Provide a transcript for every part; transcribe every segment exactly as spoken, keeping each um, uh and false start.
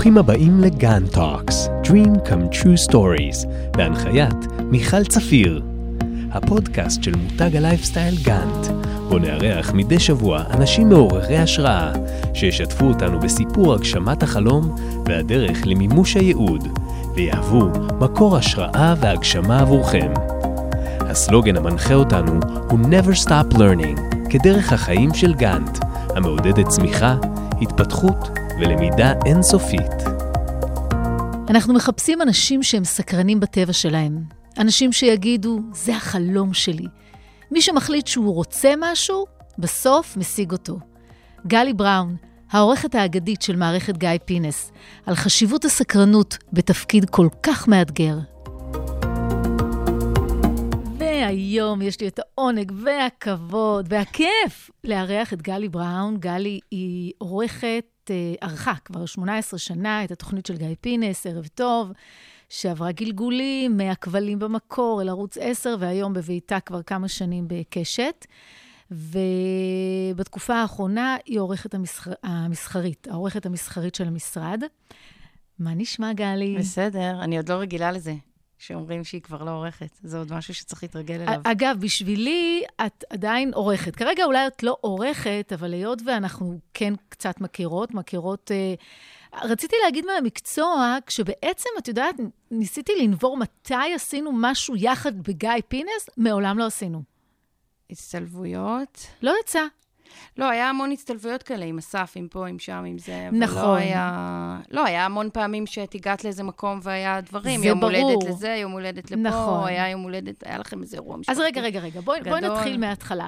ברוכים הבאים לגן טוקס, Dream Come True Stories, בהנחיית מיכל צפיר. הפודקאסט של מותג הלייפסטייל גאנט, בו נארח מדי שבוע אנשים מעוררי השראה, שישתפו אותנו בסיפור הגשמת החלום והדרך למימוש הייעוד, ויהוו מקור השראה והגשמה עבורכם. הסלוגן המנחה אותנו הוא Never Stop Learning, כדרך החיים של גאנט, המעודדת צמיחה, התפתחות ולמידה אינסופית. אנחנו מחפשים אנשים שהם סקרנים בטבע שלהם. אנשים שיגידו, זה החלום שלי. מי שמחליט שהוא רוצה משהו, בסוף משיג אותו. גלי בראון, העורכת האגדית של מערכת גיא פינס, על חשיבות הסקרנות בתפקיד כל כך מאתגר. והיום יש לי את העונג והכבוד והכיף לארח את גלי בראון. גלי היא עורכת, ערכה כבר שמונה עשרה שנה את התוכנית של גיא פינס, ערב טוב, שעברה גלגולים מהכבלים במקור אל ערוץ עשר, והיום בביתה כבר כמה שנים בקשת. ובתקופה האחרונה היא עורכת המסחר... המסחרית, העורכת המסחרית של המשרד. מה נשמע, גלי? בסדר, אני עוד לא רגילה לזה, שאומרים שהיא כבר לא עורכת. זה עוד משהו שצריך להתרגל אליו. אגב, בשבילי את עדיין עורכת. כרגע אולי את לא עורכת, אבל היות ואנחנו כן קצת מכירות, מכירות... רציתי להגיד מהמקצוע, כשבעצם, את יודעת, ניסיתי לנבור מתי עשינו משהו יחד בגיא פינס, מעולם לא עשינו. הצטלבויות? לא יצא. לא, היה המון הצטלבויות כאלה, עם אסף, עם פה, עם שם, עם זה. נכון. לא היה, לא, היה המון פעמים שאת הגעת לאיזה מקום והיה דברים. זה יום ברור. הולדת לזה, יום הולדת לפה, נכון. היה יום הולדת, היה לכם איזה אירוע משפחתי. אז רגע, רגע, רגע, בואי, בואי נתחיל מההתחלה.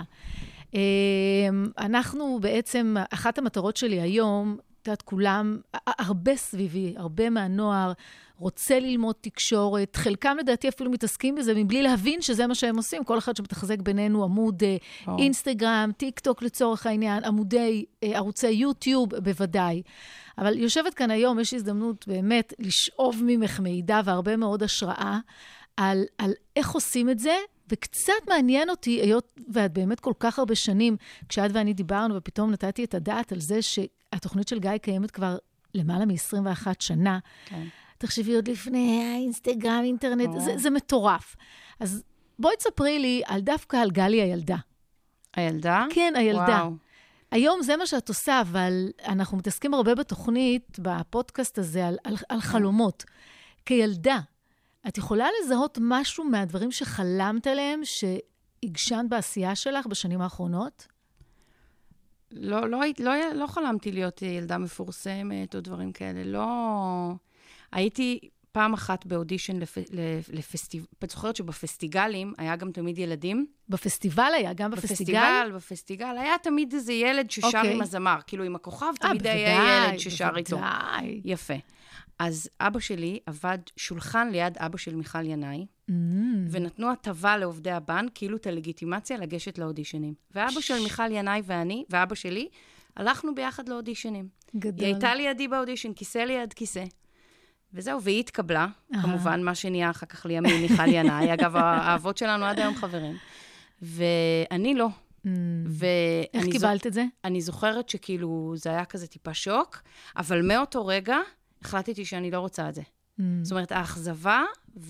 אנחנו בעצם, אחת המטרות שלי היום, את כולם, הרבה סביבי, הרבה מהנוער, רוצה ללמוד תקשורת, חלקם לדעתי אפילו מתעסקים בזה, מבלי להבין שזה מה שהם עושים, כל אחד שמתחזק בינינו עמוד oh. אינסטגרם, טיק טוק לצורך העניין, עמודי ערוצי יוטיוב, בוודאי. אבל יושבת כאן היום, יש הזדמנות באמת לשאוב ממך מידע והרבה מאוד השראה, על, על איך עושים את זה, וקצת מעניין אותי, היות ואת באמת כל כך הרבה שנים, כשאת ואני דיברנו, ופתאום נתתי את הדעת על זה שהתוכנית של גיא קיימת כבר למעלה מ-עשרים ואחת שנה. כן. תחשבי עוד לפני האינסטגרם, אינטרנט, זה, זה מטורף. אז בואי תספרי לי על דווקא על גלי הילדה. הילדה? כן, הילדה. וואו. היום זה מה שאת עושה, אבל אנחנו מתעסקים הרבה בתוכנית, בפודקאסט הזה, על, על, על חלומות. כילדה, את יכולה לזהות משהו מהדברים שחלמת עליהם, שהגשנת בעשייה שלך בשנים האחרונות? לא, לא, לא, לא חלמתי להיות ילדה מפורסמת או דברים כאלה. לא... הייתי פעם אחת באודישן לפ... לפסטיבל... את זוכרת שבפסטיגלים היה גם תמיד ילדים? בפסטיבל היה, גם בפסטיגל? בפסטיגל, בפסטיגל. היה תמיד איזה ילד ששר okay. עם הזמר. כאילו עם הכוכב, תמיד 아, היה ילד ששר בוודאי. איתו. יפה. אז אבא שלי עבד שולחן ליד אבא של מיכל ינאי, mm. ונתנו הטבה לעובדי הבנק, כאילו את הלגיטימציה לגשת לאודישנים. ואבא של מיכל ינאי ואני, ואבא שלי, הלכנו ביחד לאודישנים. גדול. היא הייתה לידי באודישן, כיסא ליד כיסא. וזהו, והיא התקבלה, Aha. כמובן, מה שנהיה אחר כך לימים מיכל ינאי. אגב, האבות שלנו עד היום חברים. ואני לא. Mm. איך קיבלת זוכ... את זה? אני זוכרת שכאילו זה היה כזה טיפה שוק, אבל מאותו רגע, החלטתי שאני לא רוצה את זה. Mm. זאת אומרת, האכזבה,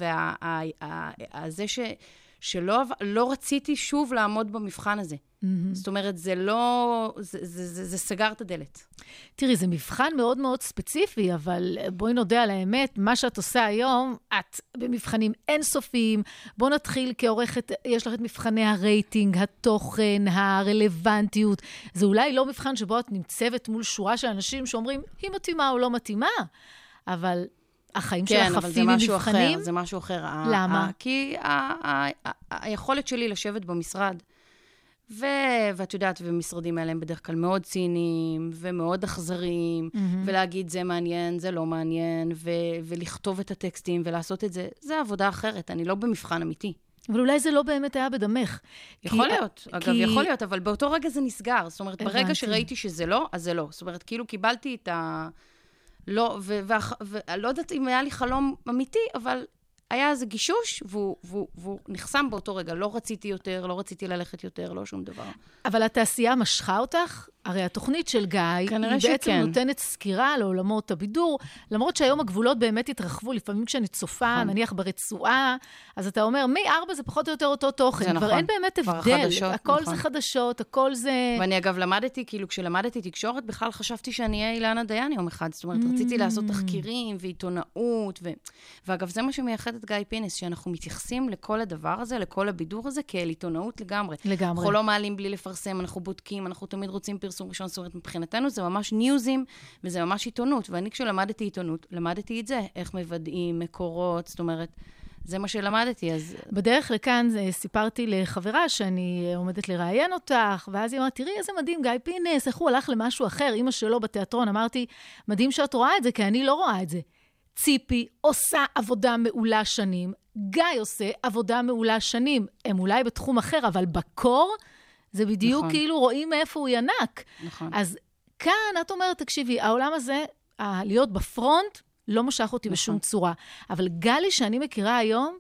וזה ש, שלא לא רציתי שוב לעמוד במבחן הזה. Mm-hmm. זאת אומרת, זה לא, זה, זה, זה, זה סגר את הדלת. תראי, זה מבחן מאוד מאוד ספציפי, אבל בואי נודה על האמת, מה שאת עושה היום, את במבחנים אינסופיים, בוא נתחיל כעורכת, יש לך את מבחני הרייטינג, התוכן, הרלוונטיות, זה אולי לא מבחן שבו את נמצאת מול שורה של אנשים שאומרים, היא מתאימה או לא מתאימה, אבל החיים כן, שלך חפים ממבחנים. אחר, זה משהו אחר. למה? כי היכולת שלי לשבת במשרד, ואת יודעת, ומשרדים האלה הם בדרך כלל מאוד ציניים, ומאוד אכזריים, ולהגיד זה מעניין, זה לא מעניין, ולכתוב את הטקסטים, ולעשות את זה, זה עבודה אחרת, אני לא במבחן אמיתי. אבל אולי זה לא באמת היה בדמך. יכול להיות, אגב, יכול להיות, אבל באותו רגע זה נסגר. זאת אומרת, ברגע שראיתי שזה לא, אז זה לא. זאת אומרת, כאילו קיבלתי את ה... לא, ולא יודעת אם היה לי חלום אמיתי, אבל היה איזה גישוש, והוא, והוא, והוא נחסם באותו רגע. לא רציתי יותר, לא רציתי ללכת יותר, לא שום דבר. אבל התעשייה משכה אותך? הרי התוכנית של גיא, היא שכן. בעצם נותנת סקירה לעולמות הבידור, למרות שהיום הגבולות באמת התרחבו, לפעמים כשאני צופה, נכון. נניח ברצועה, אז אתה אומר, מי ארבע זה פחות או יותר אותו תוכן, כבר נכון. אין באמת הבדל, חדשות, הכל נכון. זה חדשות, הכל זה... ואני אגב למדתי, כאילו כשלמדתי תקשורת, בכלל חשבתי שאני אהיה אילנה דיין יום אחד, זאת אומרת, mm-hmm. רציתי לעשות תחקירים ועיתונאות, ו... ואגב, זה מה שמייחד את גיא פינס, שאנחנו מתייחסים לכל הדבר הזה, לכל הבידור הזה, כאל עיתונאות לגמרי. לגמרי. אנחנו לא מעלים בלי לפרסם, אנחנו בודקים, אנחנו תמיד רוצים פרסום ראשון, זאת אומרת, מבחינתנו זה ממש ניוזים, וזה ממש עיתונות, ואני כשלמדתי עיתונות, למדתי את זה, איך מוודאים, מקורות, זאת אומרת, זה מה שלמדתי, אז... בדרך לכאן סיפרתי לחברה שאני עומדת לראיין אותך, ואז היא אמרה, תראי איזה מדהים, גיא פינס, איך הוא הלך למשהו אחר, אמא שלו בתיאטרון, אמרתי, מדהים שאת רואה את זה, כי אני לא רואה את זה. ציפי עושה עבודה מעולה שנים, גיא עושה עבודה מעולה שנים, הם אולי בתחום אחר, אבל בקור, זה בדיוק נכון. כאילו רואים מאיפה הוא ינק. נכון. אז כאן את אומרת, תקשיבי, העולם הזה, להיות בפרונט, לא מושך אותי נכון. בשום צורה. אבל גלי שאני מכירה היום,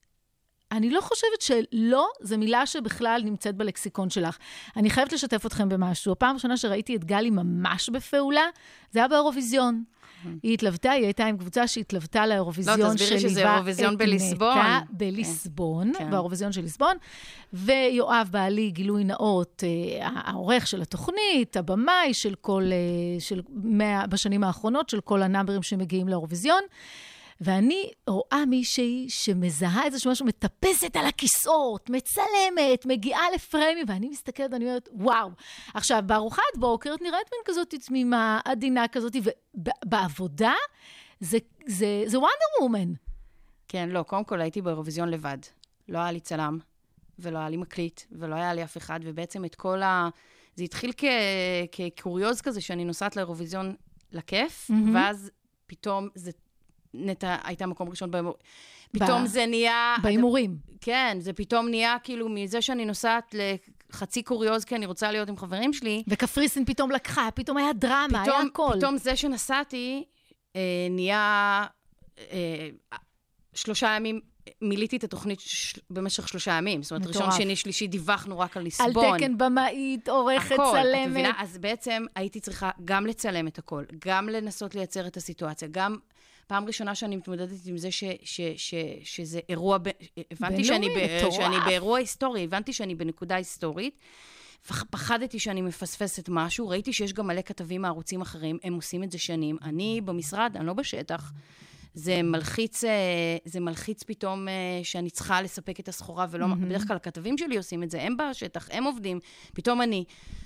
אני לא חושבת שלא, זו מילה שבכלל נמצאת בלקסיקון שלך. אני חייבת לשתף אתכם במשהו. הפעם הראשונה שראיתי את גלי ממש בפעולה, זה היה באירוויזיון. היא התלוותה, היא הייתה עם קבוצה שהתלוותה לאירוויזיון לא, תסבירי שזה אירוויזיון בליסבון. בליסבון, באירוויזיון של ליסבון, ויואב בעלי גילוי נאות, העורך של התוכנית, הבמאי של כל, של בשנים האחרונות, של כל הנאמברים שמגיעים לאירוויזיון, ואני רואה מישהי שמזהה איזשהו משהו, מטפסת על הכיסאות, מצלמת, מגיעה לפריימים, ואני מסתכלת, אני אומרת, וואו. עכשיו, בארוחת בוקר, את נראית מן כזאת תמימה, עדינה כזאת, ובעבודה, זה, זה, זה וונדר וומן. כן, לא, קודם כל הייתי באירוויזיון לבד. לא היה לי צלם, ולא היה לי מקליט, ולא היה לי אף אחד, ובעצם את כל ה... זה התחיל כ... כקוריוז כזה, שאני נוסעת לאירוויזיון לכיף, mm-hmm. ואז פתאום זה... נטע הייתה מקום ראשון, פתאום ב... זה נהיה... באימורים. כן, זה פתאום נהיה כאילו מזה שאני נוסעת לחצי קוריוז, כי אני רוצה להיות עם חברים שלי. וקפריסין פתאום לקחה, פתאום היה דרמה, פתאום, היה הכל. פתאום זה שנסעתי, אה, נהיה אה, שלושה ימים, מיליתי את התוכנית ש... במשך שלושה ימים. זאת אומרת, ראשון, שני, שלישי, דיווחנו רק על ליסבון. על תקן במאית, עורכת, הכל, צלמת. את מבינה? אז בעצם הייתי צריכה גם לצלם את הכל, גם לנסות לייצר את הסיטואציה, גם... פעם ראשונה שאני מתמודדת עם זה ש, ש, ש, שזה אירוע, ב, הבנתי שאני, ב, שאני באירוע היסטורי, הבנתי שאני בנקודה היסטורית, ופחדתי שאני מפספסת משהו, ראיתי שיש גם מלא כתבים מערוצים אחרים, הם עושים את זה שנים, אני במשרד, אני לא בשטח, זה מלחיץ, זה מלחיץ פתאום שאני צריכה לספק את הסחורה, ולא, mm-hmm. בדרך כלל הכתבים שלי עושים את זה, הם בשטח, הם עובדים, פתאום אני...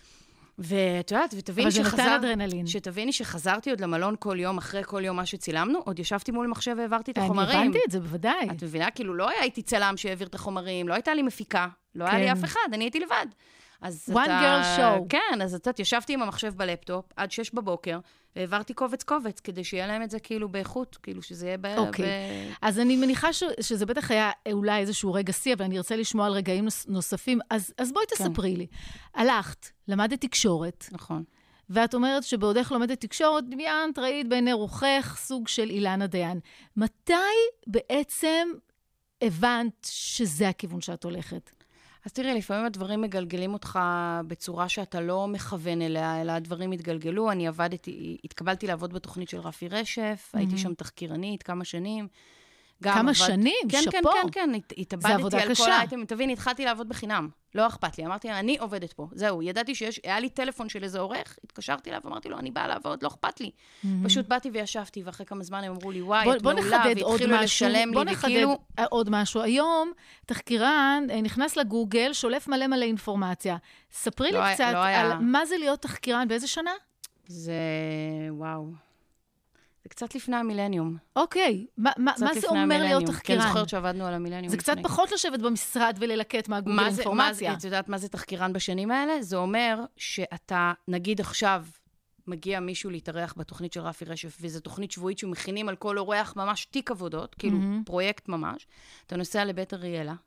ואת יודעת, ותביני שחזר, שתביני שחזרתי עוד למלון כל יום, אחרי כל יום מה שצילמנו, עוד ישבתי מול מחשב והעברתי את החומרים. אני הבנתי את זה, בוודאי. את מבינה, כאילו לא הייתי צלם שהעביר את החומרים, לא הייתה לי מפיקה, לא היה לי אף אחד, אני הייתי לבד. One girl show. כן, אז את ישבתי עם המחשב בלפטופ, עד שש בבוקר, והעברתי קובץ קובץ, כדי שיהיה להם את זה כאילו באיכות, כאילו שזה יהיה ב... אוקיי. אז אני מניחה שזה בטח היה אולי איזשהו רגע שיא, אבל אני ארצה לשמוע על רגעים נוספים, אז בואי תספרי לי. הלכת, למדת תקשורת. נכון. ואת אומרת שבעודך לומדת תקשורת, דמיינת, ראית בעיני רוחך סוג של אילנה דיין. מתי בעצם הבנת שזה הכיוון שאת הולכת? אז תראי, לפעמים הדברים מגלגלים אותך בצורה שאתה לא מכוון אליה, אלא הדברים התגלגלו. אני עבדתי, התקבלתי לעבוד בתוכנית של רפי רשף, mm-hmm. הייתי שם תחקירנית כמה שנים. כמה עבד... שנים? כן, שפו. כן, כן, כן, התאבדתי זה עבודה על קשה. כל האייטם. תבין, התחלתי לעבוד בחינם. לא אכפת לי. אמרתי, אני עובדת פה. זהו, ידעתי שיש, היה לי טלפון של איזה עורך, התקשרתי אליו, אמרתי לו, אני באה לעבוד, לא אכפת לי. Mm-hmm. פשוט באתי וישבתי, ואחרי כמה זמן הם אמרו לי, וואי, בוא, את בוא מעולה, והתחילו לשלם לי, וכאילו... עוד משהו. היום, תחקירן נכנס לגוגל, שולף מלא מלא אינפורמציה. ספרי לא, לי קצת לא על היה... מה זה להיות תחקירן, באיזה שנה? זה, וואו. זה קצת לפני המילניום. אוקיי. מה, מה זה אומר להיות תחקירן? כן, זוכרת שעבדנו על המילניום. זה קצת פחות לשבת במשרד וללקט מהגוגל אינפורמציה. את יודעת מה זה תחקירן בשנים האלה? זה אומר שאתה, נגיד עכשיו, מגיע מישהו להתארח בתוכנית של רפי רשף, וזו תוכנית שבועית שמכינים על כל אורח ממש תיק עבודות, כאילו פרויקט ממש. אתה נוסע לבית אריאלה,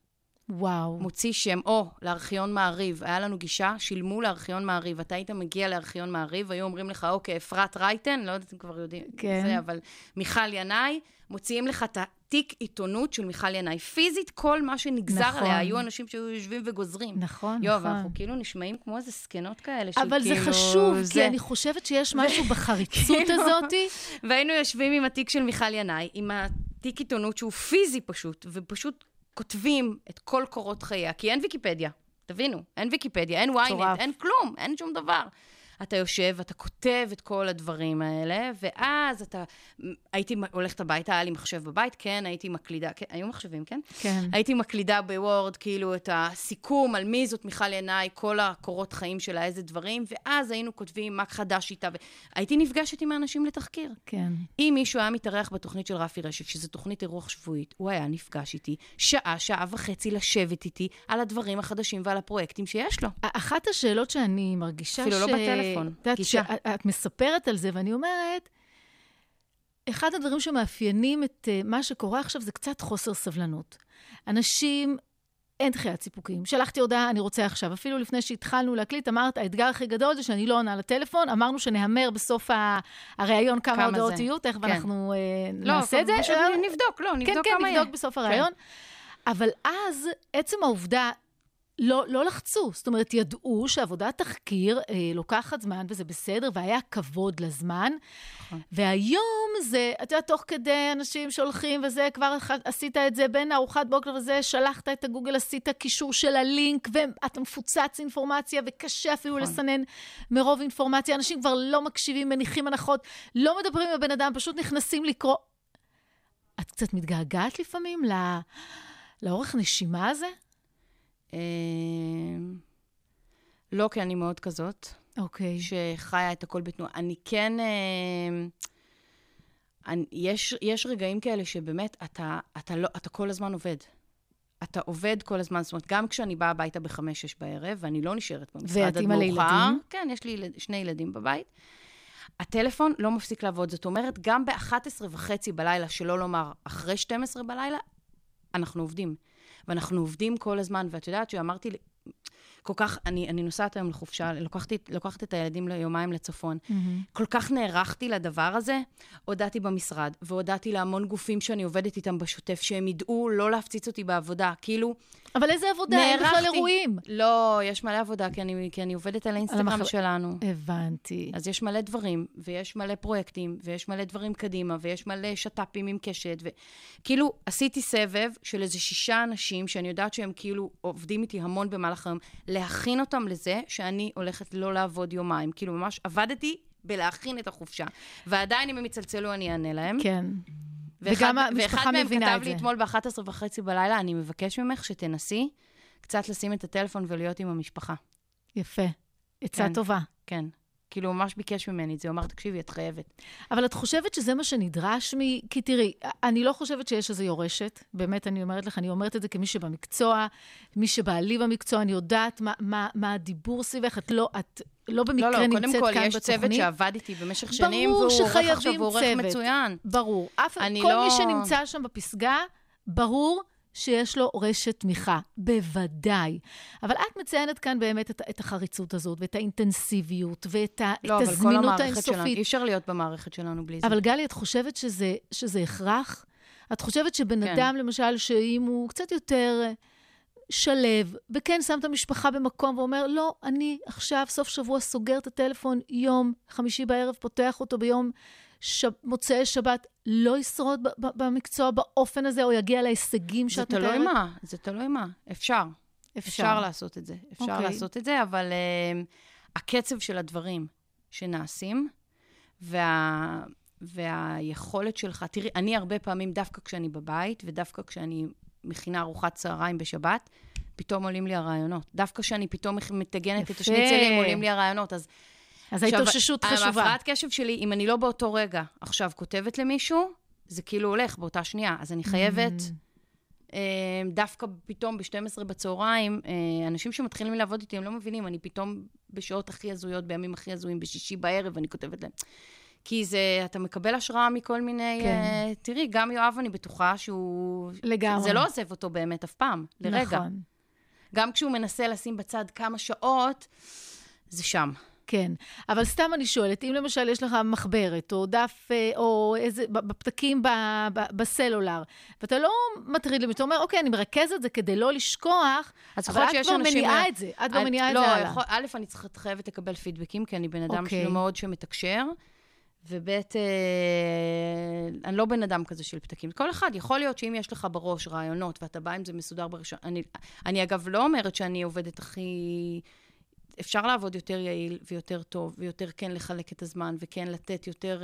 וואו. מוציא שם, או לארכיון מעריב, היה לנו גישה, שילמו לארכיון מעריב, אתה היית מגיע לארכיון מעריב, היו אומרים לך, אוקיי, אפרת רייטן, לא יודעת אם כבר יודעים, כן. זה, אבל מיכל ינאי, מוציאים לך את התיק עיתונות של מיכל ינאי. פיזית, כל מה שנגזר נכון. עליה, היו אנשים שהיו יושבים וגוזרים. נכון, יו, נכון. ואנחנו כאילו נשמעים כמו איזה סקנות כאלה, אבל שכאילו... זה חשוב, זה... כי אני חושבת שיש משהו בחריצות הזאת. והיינו יושבים עם התיק של מיכל ינאי, עם התיק עיתונות שהוא פיזי פשוט, ופשוט כותבים את כל קורות חייה, כי אין ויקיפדיה, תבינו, אין ויקיפדיה, אין וויינט, אין כלום, אין שום דבר. אתה יושב, אתה כותב את כל הדברים האלה, ואז אתה, הייתי הולכת הביתה, היה לי מחשב בבית, כן, הייתי מקלידה, כן, היו מחשבים, כן? כן. הייתי מקלידה בוורד, כאילו, את הסיכום על מי זאת מיכל ינאי, כל הקורות חיים שלה, איזה דברים, ואז היינו כותבים מה חדש איתה, והייתי נפגשת עם האנשים לתחקיר. כן. אם מישהו היה מתארח בתוכנית של רפי רשף, שזו תוכנית אירוח שבועית, הוא היה נפגש איתי, שעה, שעה וחצי לשבת איתי, על הדברים החדשים ועל הפרויקטים שיש לו. אחת השאלות שאני מרגישה אפילו ש... לא בטלפון. את יודעת, שאת מספרת על זה, ואני אומרת, אחד הדברים שמאפיינים את מה שקורה עכשיו, זה קצת חוסר סבלנות. אנשים, אין דחיית סיפוקים. שלחתי הודעה, אני רוצה עכשיו. אפילו לפני שהתחלנו להקליט, אמרת, האתגר הכי גדול זה שאני לא עונה לטלפון, אמרנו שנהמר בסוף הראיון כמה, כמה הודעות יהיו, תכף כן. אנחנו לא, נעשה את זה. פשוט נבדוק, לא, נבדוק כן, כמה כן, נבדוק בסוף הראיון. כן. אבל אז, עצם העובדה, לא, לא לחצו, זאת אומרת, ידעו שעבודת תחקיר אה, לוקחת זמן, וזה בסדר, והיה כבוד לזמן, והיום זה, אתה יודע, תוך כדי אנשים שהולכים, וזה, כבר עשית את זה בין ארוחת בוקר וזה, שלחת את הגוגל, עשית קישור של הלינק, ואתה מפוצץ אינפורמציה, וקשה אפילו לסנן מרוב אינפורמציה, אנשים כבר לא מקשיבים, מניחים הנחות, לא מדברים עם הבן אדם, פשוט נכנסים לקרוא. את קצת מתגעגעת לפעמים לא, לאורך נשימה הזה? לא, כי אני מאוד כזאת. אוקיי. שחיה את הכל בתנועה. אני כן... יש, יש רגעים כאלה שבאמת אתה, אתה, לא, אתה כל הזמן עובד. אתה עובד כל הזמן. זאת אומרת, גם כשאני באה הביתה בחמש, שש בערב, ואני לא נשארת במשרד עד מאוחר. כן, יש לי שני ילדים בבית. הטלפון לא מפסיק לעבוד. זאת אומרת, גם ב-אחת עשרה וחצי בלילה, שלא לומר אחרי שתים עשרה בלילה, אנחנו עובדים. ואנחנו עובדים כל הזמן, ואת יודעת שאמרתי לי, כל כך, אני, אני נוסעת היום לחופשה, לוקחתי, לוקחת את הילדים ליומיים לצפון, mm-hmm. כל כך נערכתי לדבר הזה, הודעתי במשרד, והודעתי להמון גופים שאני עובדת איתם בשוטף, שהם ידעו לא להפציץ אותי בעבודה, כאילו... אבל איזה עבודה? אין בכלל אירועים. לא, יש מלא עבודה, כי אני, כי אני עובדת על האינסטגרם על המח... שלנו. הבנתי. אז יש מלא דברים, ויש מלא פרויקטים, ויש מלא דברים קדימה, ויש מלא שטאפים עם קשת, וכאילו, עשיתי סבב של איזה שישה אנשים, שאני יודעת שהם כאילו עובדים איתי המון במהלך היום, להכין אותם לזה שאני הולכת לא לעבוד יומיים. כאילו ממש עבדתי בלהכין את החופשה. ועדיין אם הם יצלצלו אני אענה להם. כן. וגם המשפחה מבינה את זה. ואחד מהם כתב לי אתמול ב-אחת עשרה וחצי בלילה, אני מבקש ממך שתנסי קצת לשים את הטלפון ולהיות עם המשפחה. יפה. עצה טובה. כן. כאילו, ממש ביקש ממני את זה, הוא אמר, תקשיבי, את חייבת. אבל את חושבת שזה מה שנדרש מ... כי תראי, אני לא חושבת שיש איזו יורשת, באמת אני אומרת לך, אני אומרת את זה כמי שבמקצוע, מי שבעלי במקצוע, אני יודעת מה, מה, מה הדיבור סביבך, את לא, את לא במקרה לא, לא, נמצאת כאן בתוכנית. קודם כל, יש צוות שעבד איתי במשך שנים, והוא עורך עכשיו, הוא עורך מצוין. ברור. אף, כל לא... מי שנמצא שם בפסגה, ברור שיש לו רשת תמיכה, בוודאי. אבל את מציינת כאן באמת את, את החריצות הזאת, ואת האינטנסיביות, ואת לא, הזמינות האינסופית. אי אפשר להיות במערכת שלנו בלי זה. אבל גלי, את חושבת שזה, שזה הכרח? את חושבת שבן כן. אדם, למשל, שאם הוא קצת יותר שלב, וכן שם את המשפחה במקום, ואומר, לא, אני עכשיו סוף שבוע סוגר את הטלפון, יום חמישי בערב, פותח אותו ביום ש... מוצאי שבת, לא ישרוד ב- ב- במקצוע באופן הזה, או יגיע להישגים שאת מתארת? זה תלוי מה, זה תלוי מה. אפשר. אפשר. אפשר לעשות את זה. אפשר okay. לעשות את זה, אבל uh, הקצב של הדברים שנעשים, וה... והיכולת שלך, תראי, אני הרבה פעמים, דווקא כשאני בבית, ודווקא כשאני מכינה ארוחת צהריים בשבת, פתאום עולים לי הרעיונות. דווקא כשאני פתאום מתגנת את השניצלים, עולים לי הרעיונות. אז אז ההתאוששות חשובה. ההפרעת קשב שלי, אם אני לא באותו רגע עכשיו כותבת למישהו, זה כאילו הולך באותה שנייה. אז אני חייבת, דווקא פתאום ב-שתים עשרה בצהריים, אנשים שמתחילים לעבוד איתי, הם לא מבינים, אני פתאום בשעות הכי הזויות, בימים הכי הזויים, בשישי בערב, אני כותבת להם. כי זה, אתה מקבל השראה מכל מיני... כן. Uh, תראי, גם יואב, אני בטוחה שהוא... לגמרי. זה לא עוזב אותו באמת אף פעם, לרגע. נכון. גם כשהוא מנסה לשים בצד כמה שעות, זה שם. כן, אבל סתם אני שואלת, אם למשל יש לך מחברת, או דף, או איזה, בפתקים ב, ב, בסלולר, ואתה לא מטריד למי, אתה אומר, אוקיי, אני מרכז את זה כדי לא לשכוח, אבל את כבר מניעה את זה, את כבר מניעה את זה הלאה. לא, א', אני צריכה חייבת לקבל פידבקים, כי אני בן אדם שלו מאוד שמתקשר, ובית, אני לא בן אדם כזה של פתקים. כל אחד, יכול להיות שאם יש לך בראש רעיונות, ואתה בא עם זה מסודר בראשון, אני, אני אגב לא אומרת שאני עובדת הכי... אפשר לעבוד יותר יעיל ויותר טוב, ויותר כן לחלק את הזמן, וכן לתת יותר...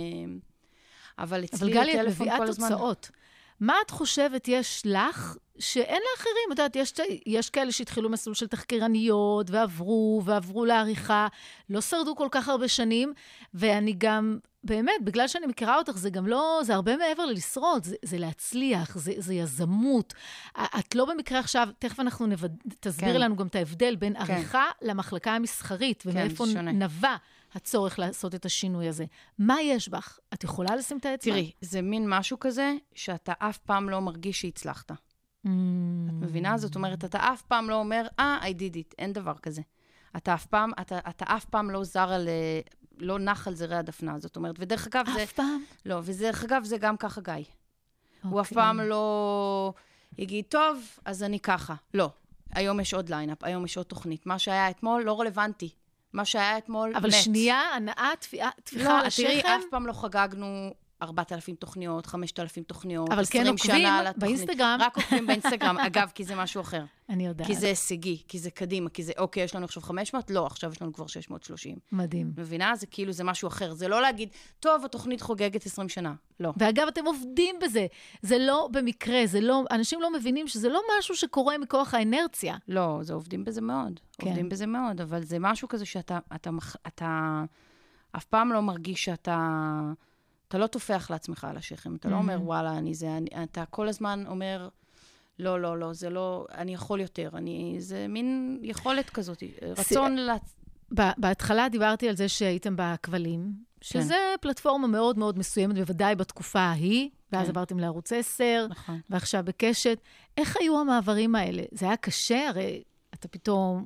אבל אצלי אבל גלי, את מביאה תוצאות. מה את חושבת יש לך שאין לאחרים? את יודעת, יש, יש כאלה שהתחילו מסלול של תחקירניות, ועברו, ועברו לעריכה, לא שרדו כל כך הרבה שנים, ואני גם, באמת, בגלל שאני מכירה אותך, זה גם לא, זה הרבה מעבר ללשרוד, זה, זה להצליח, זה, זה יזמות. את לא במקרה עכשיו, תכף אנחנו נבד... תסביר כן. לנו גם את ההבדל בין כן. עריכה למחלקה המסחרית, ומאיפה כן, נבע הצורך לעשות את השינוי הזה. מה יש בך? את יכולה לשים את האצבע? תראי, זה מין משהו כזה, שאתה אף פעם לא מרגיש שהצלחת. Mm. את מבינה? זאת אומרת, אתה אף פעם לא אומר, אה, I did it, אין דבר כזה. אתה אף פעם, אתה, אתה אף פעם לא זר על, לא נח על זרי הדפנה, זאת אומרת, ודרך אגב אף זה... אף פעם? לא, ודרך אגב זה גם ככה גיא. Okay. הוא אף פעם לא יגיד, טוב, אז אני ככה. לא, היום יש עוד ליינאפ, היום יש עוד תוכנית. מה שהיה אתמול לא רלוונטי. מה שהיה אתמול, אבל מת. שנייה, הנאה, תפיחה לא, על השכם. תראי, אף פעם לא חגגנו ארבעת אלפים תוכניות, חמשת אלפים תוכניות, אבל כן עוקבים באינסטגרם. רק עוקבים באינסטגרם, אגב, כי זה משהו אחר. אני יודעת. כי זה הישגי, כי זה קדימה, כי זה, אוקיי, יש לנו עכשיו חמש מאות, לא, עכשיו יש לנו כבר שש מאות ושלושים. מדהים. מבינה? זה כאילו, זה משהו אחר. זה לא להגיד, טוב, התוכנית חוגגת עשרים שנה. לא. ואגב, אתם עובדים בזה. זה לא במקרה, זה לא, אנשים לא מבינים שזה לא משהו שקורה מכוח האנרציה. לא, זה עובדים בזה מאוד. כן. עובדים בזה מאוד, אבל זה משהו כזה שאתה, אתה, אתה, אף פעם לא מרגיש שאתה, אתה לא תופח לעצמך על השכם. אתה לא אומר, וואלה, אני זה, אני, אתה כל הזמן אומר, לא, לא, לא, זה לא, אני יכול יותר. אני, זה מין יכולת כזאת, רצון ל... בהתחלה דיברתי על זה שהייתם בכבלים, שזה פלטפורמה מאוד מאוד מסוימת, בוודאי בתקופה ההיא, ואז עברתם לערוץ עשר, ועכשיו בקשת. איך היו המעברים האלה? זה היה קשה? הרי אתה פתאום...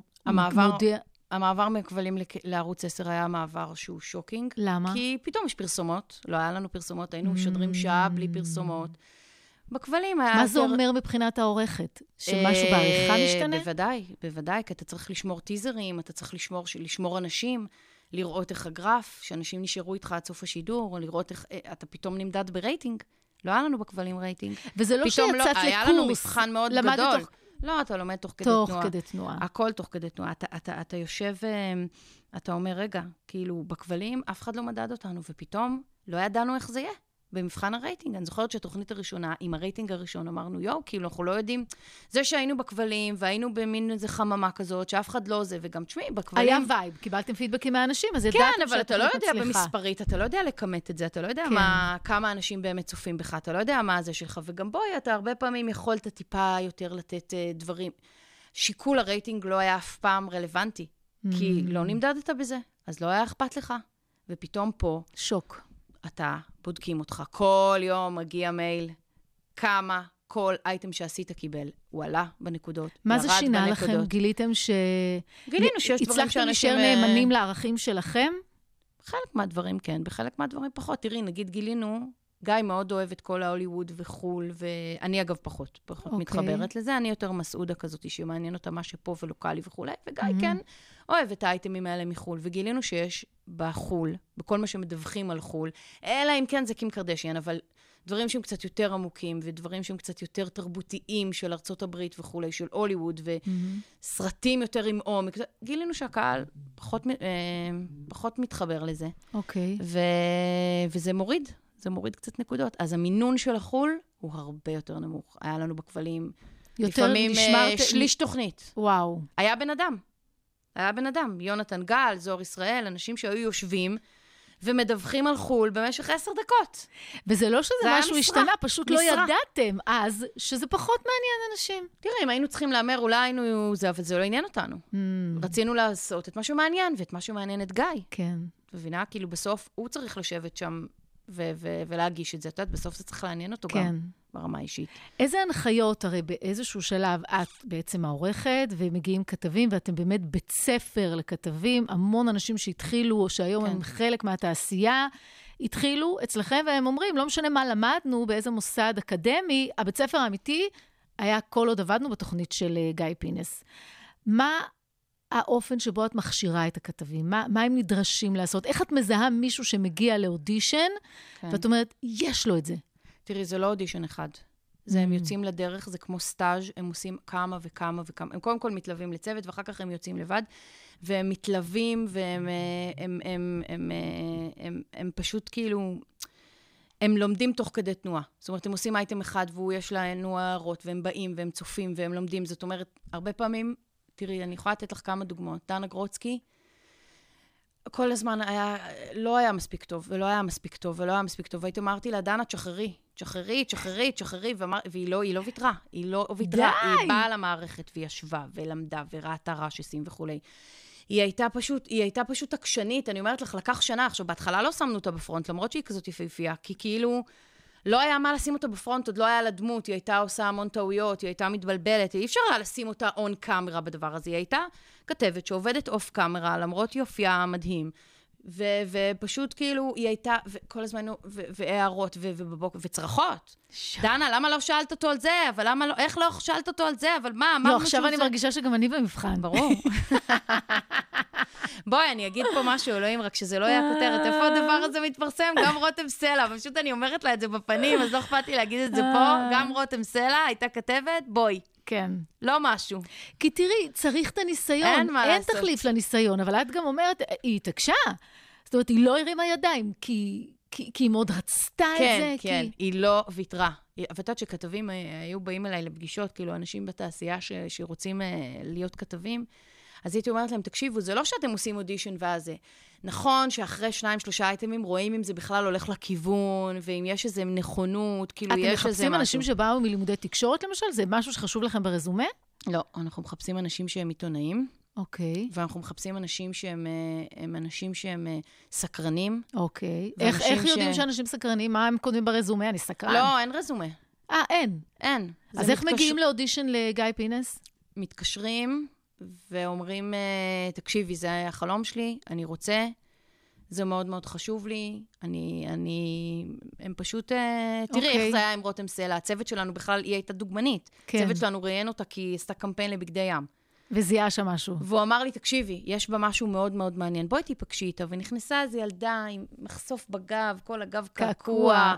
המעבר מכבלים לערוץ עשר היה מעבר שהוא שוקינג. למה? כי פתאום יש פרסומות, לא היה לנו פרסומות, היינו משדרים שעה בלי פרסומות. בכבלים היה... מה זה אומר מבחינת העורכת? שמשהו בעריכה משתנה? בוודאי, בוודאי, כי אתה צריך לשמור טיזרים, אתה צריך לשמור, לשמור אנשים, לראות איך הגרף, שאנשים נשארו איתך עד סוף השידור, או לראות איך אתה פתאום נמדד ברייטינג. לא היה לנו בכבלים רייטינג. וזה לא שיצאת לקורס. היה לנו מבחן מאוד גדול. לא, אתה לומד תוך כדי תנועה. תוך כדי תנועה. הכל תוך כדי תנועה. אתה, אתה, אתה יושב, אתה אומר, רגע, כאילו, בכבלים, אף אחד לא מדד אותנו, ופתאום לא ידענו איך זה יהיה. במבחן הרייטינג, אני זוכרת שהתוכנית הראשונה, עם הרייטינג הראשון, אמרנו, יו, כאילו, אנחנו לא יודעים, זה שהיינו בכבלים, והיינו במין איזה חממה כזאת, שאף אחד לא זה, וגם תשמעי, בכבלים... היה וייב, קיבלתם פידבקים מהאנשים, אז ידעתם כן, אבל אתה לא יודע במספרית, אתה לא יודע לכמת את זה, אתה לא יודע מה, כמה אנשים באמת צופים בך, אתה לא יודע מה זה שלך, וגם בואי, אתה הרבה פעמים יכולת טיפה יותר לתת דברים. שיקול הרייטינג לא היה אף פעם רלוונטי, כי לא נמדדת בזה, אז לא היה אכפת לך. ופתאום פה... שוק. אתה, בודקים אותך. כל יום מגיע מייל, כמה כל אייטם שעשית קיבל. הוא עלה בנקודות, מה זה שינה בנקודות. לכם? גיליתם ש... גילינו שיש דברים שאנשים... הצלחתם להישאר נאמנים לערכים שלכם? בחלק מהדברים כן, בחלק מהדברים פחות. תראי, נגיד גילינו, גיא מאוד אוהב את כל ההוליווד וחול, ואני אגב פחות, פחות okay. מתחברת לזה. אני יותר מסעודה כזאת שמעניין אותה מה שפה ולוקלי וכולי, וגיא mm-hmm. כן אוהב את האייטמים האלה מחול, וגילינו שיש בחול, בכל מה שמדווחים על חול, אלא אם כן זה קים קרדשיין, אבל דברים שהם קצת יותר עמוקים, ודברים שהם קצת יותר תרבותיים של ארצות הברית וכולי, של הוליווד, וסרטים יותר עם עומק, גילינו שהקהל פחות, אה, פחות מתחבר לזה. אוקיי. Okay. ו... וזה מוריד. זה מוריד קצת נקודות. אז המינון של החול הוא הרבה יותר נמוך. היה לנו בכבלים, לפעמים נשמרת... שליש תוכנית. וואו. היה בן אדם. היה בן אדם. יונתן גל, זוהר ישראל, אנשים שהיו יושבים ומדווחים על חול במשך עשר דקות. וזה לא שזה משהו השתנה, פשוט לא ידעתם אז שזה פחות מעניין אנשים. תראי, אם היינו צריכים לאמר, אולי היינו זה, אבל זה לא עניין אותנו. רצינו לעשות את משהו מעניין, ואת משהו מעניין את גיא. כן. מבינה? כאילו בסוף הוא צריך לשבת שם ו- ו- ולהגיש את זה. את יודעת, בסוף זה צריך לעניין אותו כן. גם ברמה האישית. איזה הנחיות, הרי באיזשהו שלב את בעצם העורכת, ומגיעים כתבים, ואתם באמת בית ספר לכתבים, המון אנשים שהתחילו, או שהיום כן. הם חלק מהתעשייה, התחילו אצלכם, והם אומרים, לא משנה מה למדנו, באיזה מוסד אקדמי, הבית ספר האמיתי היה כל עוד עבדנו בתוכנית של גיא פינס. מה האופן שבו את מכשירה את הכתבים? מה, מה הם נדרשים לעשות? איך את מזהה מישהו שמגיע לאודישן, כן. ואת אומרת, יש לו את זה? תראי, זה לא אודישן אחד. זה הם יוצאים לדרך, זה כמו סטאז', הם עושים כמה וכמה וכמה. הם קודם כל מתלווים לצוות, ואחר כך הם יוצאים לבד, והם מתלווים, והם הם, הם, הם, הם, הם, הם פשוט כאילו, הם לומדים תוך כדי תנועה. זאת אומרת, הם עושים אייטם אחד, והוא יש לנו הערות, והם באים, והם צופים, והם לומדים. זאת אומרת, הרבה פעמים, תראי, אני יכולה לתת לך כמה דוגמאות. דנה גרוצקי, כל הזמן היה, לא היה מספיק טוב, ולא היה מספיק טוב, ולא היה מספיק טוב. והייתי אמרתי לה, דנה, תשחררי, תשחררי, תשחררי, תשחררי, והיא לא, היא לא ויתרה, היא לא ויתרה, היא באה למערכת, והיא ישבה, ולמדה, וראתה רשסים וכו'. היא הייתה פשוט, היא הייתה פשוט עקשנית, אני אומרת לך, לקח שנה, עכשיו, בהתחלה לא שמנו אותה בפרונט, למרות שהיא כזאת יפהפייה, כי כאילו, לא היה מה לשים אותה בפרונט, עוד לא היה לה דמות, היא הייתה עושה המון טעויות, היא הייתה מתבלבלת, אי אפשר היה לשים אותה און קאמרה בדבר הזה, היא הייתה כתבת שעובדת אוף קאמרה, למרות יופייה המדהים, ו- ופשוט כאילו, היא הייתה, כל הזמן, והערות, ובבוקר, וצרחות. דנה, למה לא שאלת אותו על זה? אבל למה לא, איך לא שאלת אותו על זה? אבל מה, מה? לא, עכשיו אני מרגישה שגם אני במבחן. ברור. בואי, אני אגיד פה משהו, אלוהים, רק שזה לא יהיה כותרת. איפה הדבר הזה מתפרסם? גם רותם סלע. פשוט אני אומרת לה את זה בפנים, אז לא אכפת לי להגיד את זה פה. גם רותם סלע הייתה כתבת, בואי. כן. לא משהו. כי תראי, צריך את הניסיון. אין מה לעשות. אין תחליף לניסיון, אבל את גם אומרת, היא התעקשה. זאת אומרת, היא לא הרימה ידיים, כי, כי, כי היא מאוד רצתה כן, את זה. כן, כי... היא לא ויתרה. ותת שכתבים היו באים אליי לפגישות, כאילו אנשים בתעשייה ש, שרוצים להיות כתבים, אז הייתי אומרת להם, תקשיבו, זה לא שאתם עושים אודישן ואז זה. נכון שאחרי שניים, שלושה אייטמים רואים אם זה בכלל הולך לכיוון, ואם יש איזו נכונות, כאילו יש איזה משהו. אתם מחפשים אנשים שבאו מלימודי תקשורת, למשל? זה משהו שחשוב לכם ברזומה? לא, אנחנו מחפשים אנשים שהם עיתונאים. אוקיי. ואנחנו מחפשים אנשים שהם הם אנשים שהם סקרנים. אוקיי. איך, איך ש... יודעים שאנשים סקרנים? מה הם כותבים ברזומה? אני סקרן. לא, אין רזומה. אה, אין. אין. אז איך מתקשר... מגיעים לאודישן לגיא פינס? מתקשרים ואומרים, תקשיבי, זה החלום שלי, אני רוצה, זה מאוד מאוד חשוב לי, אני, אני, הם פשוט, תראי איך זה היה עם רותם סלע, הצוות שלנו בכלל, היא הייתה דוגמנית. הצוות שלנו ראיין אותה כי היא עשתה קמפיין לבגדי ים. וזיהה שם משהו. והוא אמר לי, תקשיבי, יש בה משהו מאוד מאוד מעניין, בואי תיפגשי איתה, ונכנסה איזו ילדה עם מחשוף בגב, כל הגב קעקוע.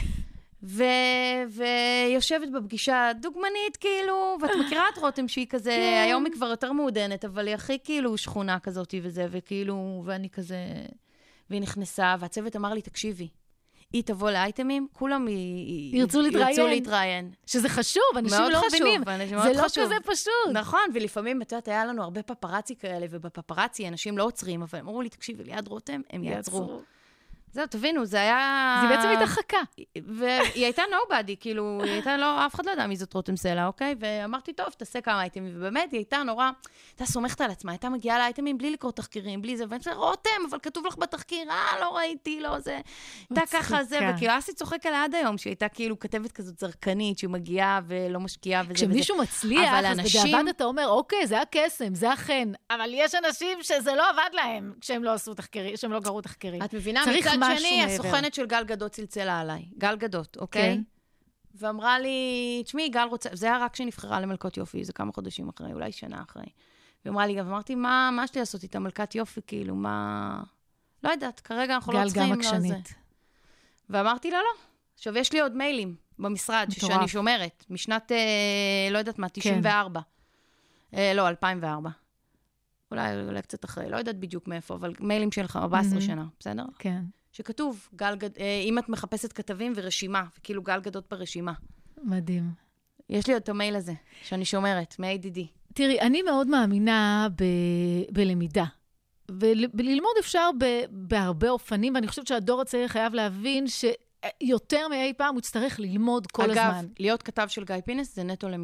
ויושבת בפגישה דוגמנית, כאילו, ואת מכירה את רותם שהיא כזה, היום היא כבר יותר מעודנת, אבל היא הכי כאילו שכונה כזאת וזה, וכאילו, ואני כזה, והיא נכנסה, והצוות אמר לי, תקשיבי, היא תבוא לאייטמים, כולם ירצו להתראיין. שזה חשוב, אנשים לא מבינים. זה לא כזה פשוט. נכון, ולפעמים, את יודעת, היה לנו הרבה פפרצי כאלה, ובפפרצי אנשים לא עוצרים, אבל אמרו לי, תקשיבי, ליד רותם, הם יעצרו. זהו, תבינו, זה היה... זה בעצם התרחקה. והיא הייתה nobody, כאילו, היא הייתה לא, אף אחד לא יודע מי זאת רותם סלע, אוקיי? ואמרתי, טוב, תעשה כמה אייטמים, ובאמת, היא הייתה נורא, הייתה סומכת על עצמה, הייתה מגיעה לאייטמים בלי לקרוא תחקירים, בלי זה, ואני חושבת, רותם, אבל כתוב לך בתחקיר, אה, לא ראיתי, לא זה. הייתה ככה זה, וכאילו, אסי צוחק עליה עד היום, שהיא הייתה כאילו כתבת כזאת זרקנית, שהיא מגיעה ולא משקיעה וזה וזה. כשמישהו מצליח, אז בדיעבד אתה אומר, אוקיי, זה הקסם, זה החן, אבל יש אנשים שזה לא עבד להם, כשהם לא עשו תחקירים, כשהם לא קראו תחקירים. את מבינה, מצד שני, הסוכנת של גל גדות צלצלה עליי. גל גדות, אוקיי? כן. ואמרה לי, תשמעי, גל רוצה, זה היה רק שנבחרה למלכות יופי, זה כמה חודשים אחרי, אולי שנה אחרי. ואמרה לי, ואמרתי, מה, מה יש לי לעשות איתה מלכת יופי, כאילו, מה... לא יודעת, כרגע אנחנו לא צריכים... גל גם עקשנית. ואמרתי לה, לא. עכשיו, יש לי עוד מיילים במשרד, שאני שומרת, משנת, לא יודעת מה, תשעים וארבע. לא, אלפיים וארבע. אולי, אולי קצת אחרי, לא יודעת בדיוק מאיפה, אבל מיילים שלך, ארבע עשרה שנה, בסדר? כן. שכתוב, גל גד... אם את מחפשת כתבים ורשימה, וכאילו גל גדות ברשימה. מדהים. יש לי עוד את המייל הזה, שאני שומרת, מ-איי די די. תראי, אני מאוד מאמינה ב... בלמידה. וללמוד אפשר ב... בהרבה אופנים, ואני חושבת שהדור הצעיר חייב להבין שיותר מאי פעם הוא יצטרך ללמוד כל אגב, הזמן. אגב, להיות כתב של גיא פינס זה נטו למידה.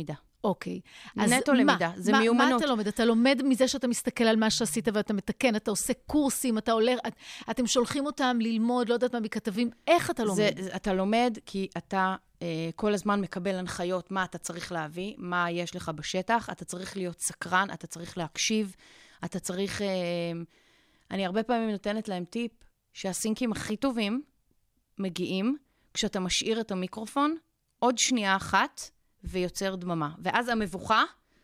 אוקיי. נטו למידה, זה מה, מיומנות. מה אתה לומד? אתה לומד מזה שאתה מסתכל על מה שעשית ואתה מתקן, אתה עושה קורסים, אתה עולה, את, אתם שולחים אותם ללמוד, לא יודעת מה מכתבים, איך אתה לומד? זה, אתה לומד כי אתה אה, כל הזמן מקבל הנחיות מה אתה צריך להביא, מה יש לך בשטח, אתה צריך להיות סקרן, אתה צריך להקשיב, אתה צריך... אה, אני הרבה פעמים נותנת להם טיפ שהסינקים הכי טובים מגיעים כשאתה משאיר את המיקרופון עוד שנייה אחת ויוצר דממה. ואז המבוכה,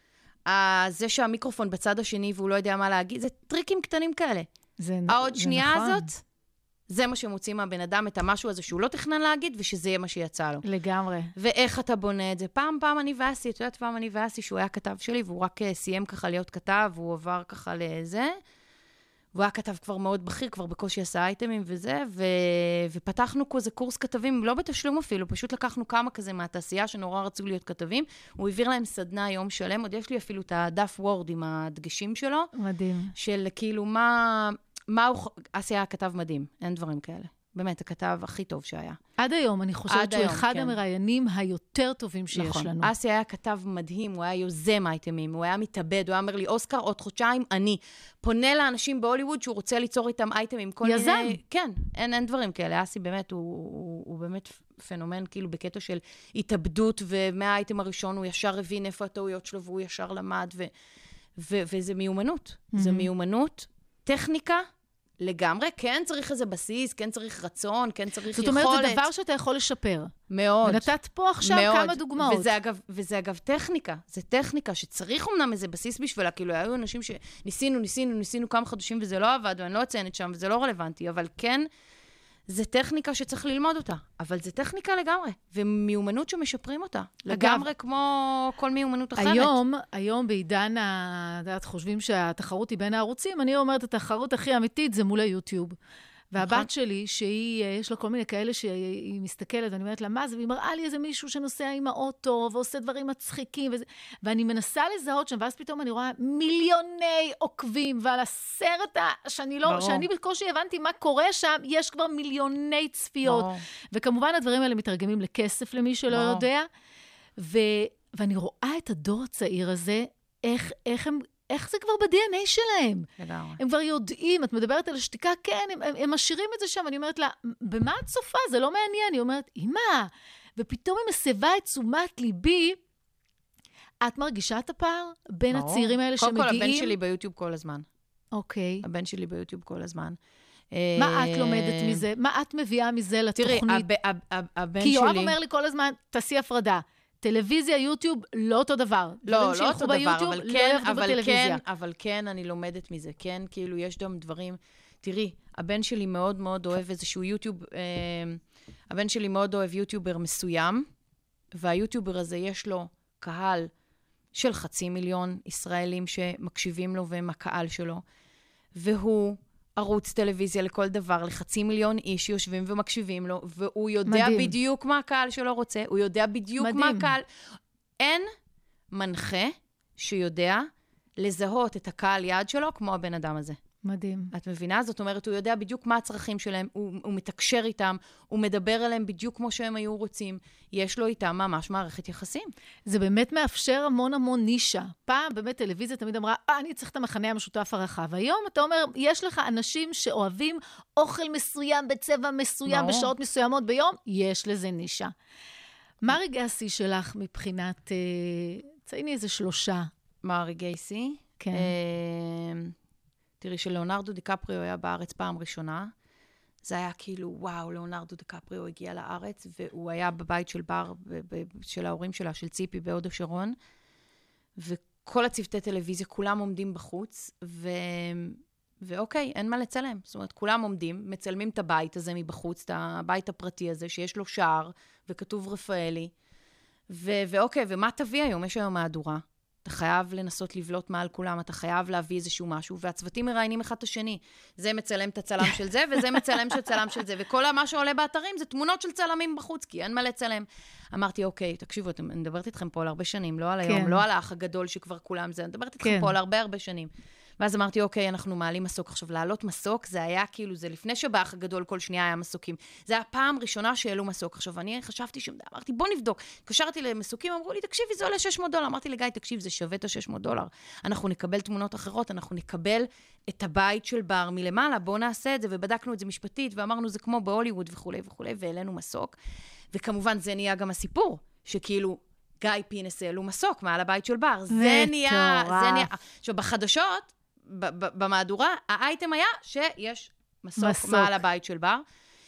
זה שהמיקרופון בצד השני והוא לא יודע מה להגיד, זה טריקים קטנים כאלה. זה, העוד זה שנייה נכון. הזאת, זה מה שמוצאים מהבן אדם, את המשהו הזה שהוא לא תכנן להגיד, ושזה יהיה מה שיצא לו. לגמרי. ואיך אתה בונה את זה? פעם, פעם אני ואסי, את יודעת, פעם אני ואסי, שהוא היה כתב שלי, והוא רק סיים ככה להיות כתב, והוא עבר ככה לזה, והוא היה כתב כבר מאוד בכיר, כבר בקושי עשה אייטמים וזה, ו... ופתחנו כזה קורס כתבים, לא בתשלום אפילו, פשוט לקחנו כמה כזה מהתעשייה שנורא רצו להיות כתבים, הוא העביר להם סדנה יום שלם, עוד יש לי אפילו את הדף וורד עם הדגשים שלו. מדהים. של כאילו מה, מה הוא, אסי היה כתב מדהים, אין דברים כאלה. באמת, הכתב הכי טוב שהיה. עד היום, אני חושבת שהוא אחד כן. המראיינים היותר טובים שיש נכון. לנו. אסי היה כתב מדהים, הוא היה יוזם אייטמים, הוא היה מתאבד, הוא היה אומר לי, אוסקר, עוד חודשיים, אני פונה לאנשים בהוליווד שהוא רוצה ליצור איתם אייטמים. כל יזם. מיני... כן, אין, אין דברים כאלה. אסי באמת, הוא, הוא, הוא באמת פנומן, כאילו בקטע של התאבדות, ומהאייטם הראשון הוא ישר הבין איפה הטעויות שלו, והוא ישר למד, ו, ו, וזה מיומנות. Mm-hmm. זה מיומנות, טכניקה, לגמרי, כן צריך איזה בסיס, כן צריך רצון, כן צריך זאת יכולת. אומרת, זה דבר שאתה יכול לשפר. מאוד. ונתת פה עכשיו מאוד. כמה דוגמאות. וזה אגב, וזה אגב טכניקה, זה טכניקה שצריך אומנם איזה בסיס בשבילה, כאילו היו אנשים שניסינו, ניסינו, ניסינו כמה חודשים וזה לא עבד, ואני לא אציינת שם וזה לא רלוונטי, אבל כן, זה טכניקה שצריך ללמוד אותה, אבל זה טכניקה לגמרי, ומיומנות שמשפרים אותה, לגמרי כמו כל מיומנות אחרת. היום, היום בעידן, את חושבים שהתחרות היא בין הערוצים, אני אומרת, התחרות הכי אמיתית זה מול היוטיוב. והבת שלי, שהיא, יש לה כל מיני כאלה שהיא מסתכלת, ואני אומרת לה, מה זה? והיא מראה לי איזה מישהו שנוסע עם האוטו, ועושה דברים מצחיקים, וזה, ואני מנסה לזהות שם, ואז פתאום אני רואה מיליוני עוקבים, ועל הסרט שאני לא, שאני בקושי הבנתי מה קורה שם, יש כבר מיליוני צפיות. ברור. וכמובן הדברים האלה מתרגמים לכסף למי שלא ברור. יודע, ו, ואני רואה את הדור הצעיר הזה, איך, איך הם, איך זה כבר ב-די אן איי שלהם? לגמרי. הם כבר יודעים, את מדברת על השתיקה, כן, הם, הם, הם משאירים את זה שם, אני אומרת לה, במה את צופה? זה לא מעניין. היא אומרת, אמא, ופתאום היא מסבה את תשומת ליבי, את מרגישה את הפער בין ברור. הצעירים האלה קודם שמגיעים? כל, הבן שלי ביוטיוב כל הזמן. אוקיי. הבן שלי ביוטיוב כל הזמן. מה את לומדת מזה? מה את מביאה מזה לתוכנית? תראי, הבן שלי... כי יואב אומר לי כל הזמן, תעשי הפרדה. טלוויזיה, יוטיוב, לא אותו דבר. לא, לא אותו דבר, אבל כן, אבל כן, אבל אבל כן, אני לומדת מזה. כן, כאילו, יש גם דברים... תראי, הבן שלי מאוד מאוד אוהב איזשהו יוטיוב... אה, הבן שלי מאוד אוהב יוטיובר מסוים, והיוטיובר הזה יש לו קהל של חצי מיליון ישראלים שמקשיבים לו והם הקהל שלו, והוא... ערוץ טלוויזיה לכל דבר, לחצי מיליון איש שיושבים ומקשיבים לו, והוא יודע מדהים. בדיוק מה הקהל שלו רוצה, הוא יודע בדיוק מדהים. מה הקהל... אין מנחה שיודע לזהות את הקהל יעד שלו כמו הבן אדם הזה. מדהים. את מבינה? זאת אומרת, הוא יודע בדיוק מה הצרכים שלהם, הוא, הוא מתקשר איתם, הוא מדבר עליהם בדיוק כמו שהם היו רוצים, יש לו איתם ממש מערכת יחסים. זה באמת מאפשר המון המון נישה. פעם באמת טלוויזיה תמיד אמרה, אה, אני צריך את המחנה המשותף הרחב. היום אתה אומר, יש לך אנשים שאוהבים אוכל מסוים בצבע מסוים, ברור. בשעות מסוימות ביום, יש לזה נישה. מה רגעי השיא שלך מבחינת, אה, צייני איזה שלושה? מה רגעי שיא? כן. אה... תראי, שלאונרדו דיקפריו היה בארץ פעם ראשונה, זה היה כאילו, וואו, לאונרדו דיקפריו הגיע לארץ, והוא היה בבית של בר, של ההורים שלה, של ציפי, בהוד השרון, וכל הצוותי טלוויזיה, כולם עומדים בחוץ, ו... ואוקיי, אין מה לצלם. זאת אומרת, כולם עומדים, מצלמים את הבית הזה מבחוץ, את הבית הפרטי הזה, שיש לו שער, וכתוב רפאלי, ו... ואוקיי, ומה תביא היום? יש היום מהדורה. אתה חייב לנסות לבלוט מעל כולם, אתה חייב להביא איזשהו משהו, והצוותים מראיינים אחד את השני. זה מצלם את הצלם של זה, וזה מצלם של צלם של זה, וכל מה שעולה באתרים זה תמונות של צלמים בחוץ, כי אין מה לצלם. אמרתי, אוקיי, תקשיבו, אני מדברת איתכם פה על הרבה שנים, לא על היום, כן. לא על האח הגדול שכבר כולם זה, אני מדברת איתכם כן. פה על הרבה הרבה שנים. ואז אמרתי, אוקיי, אנחנו מעלים מסוק. עכשיו, לעלות מסוק, זה היה כאילו, זה לפני שבאח הגדול כל שנייה היה מסוקים. זה היה פעם ראשונה שהעלו מסוק. עכשיו, אני חשבתי שמדה, אמרתי, בוא נבדוק. קשרתי למסוקים, אמרו לי, תקשיבי, זה עולה שש מאות דולר. אמרתי לגיא, תקשיב, זה שווה את ה-שש מאות דולר. אנחנו נקבל תמונות אחרות, אנחנו נקבל את הבית של בר מלמעלה, בוא נעשה את זה, ובדקנו את זה משפטית, ואמרנו, זה כמו בהוליווד וכו' וכו', והעלינו מסוק. וכמובן, זה נהיה גם הסיפור, שכאילו, גיא פינס העלו מסוק מעל הבית של בר. זה נהיה, זה נהיה. עכשיו, בחדשות, במהדורה, האייטם היה שיש מסוק מעל הבית של בר.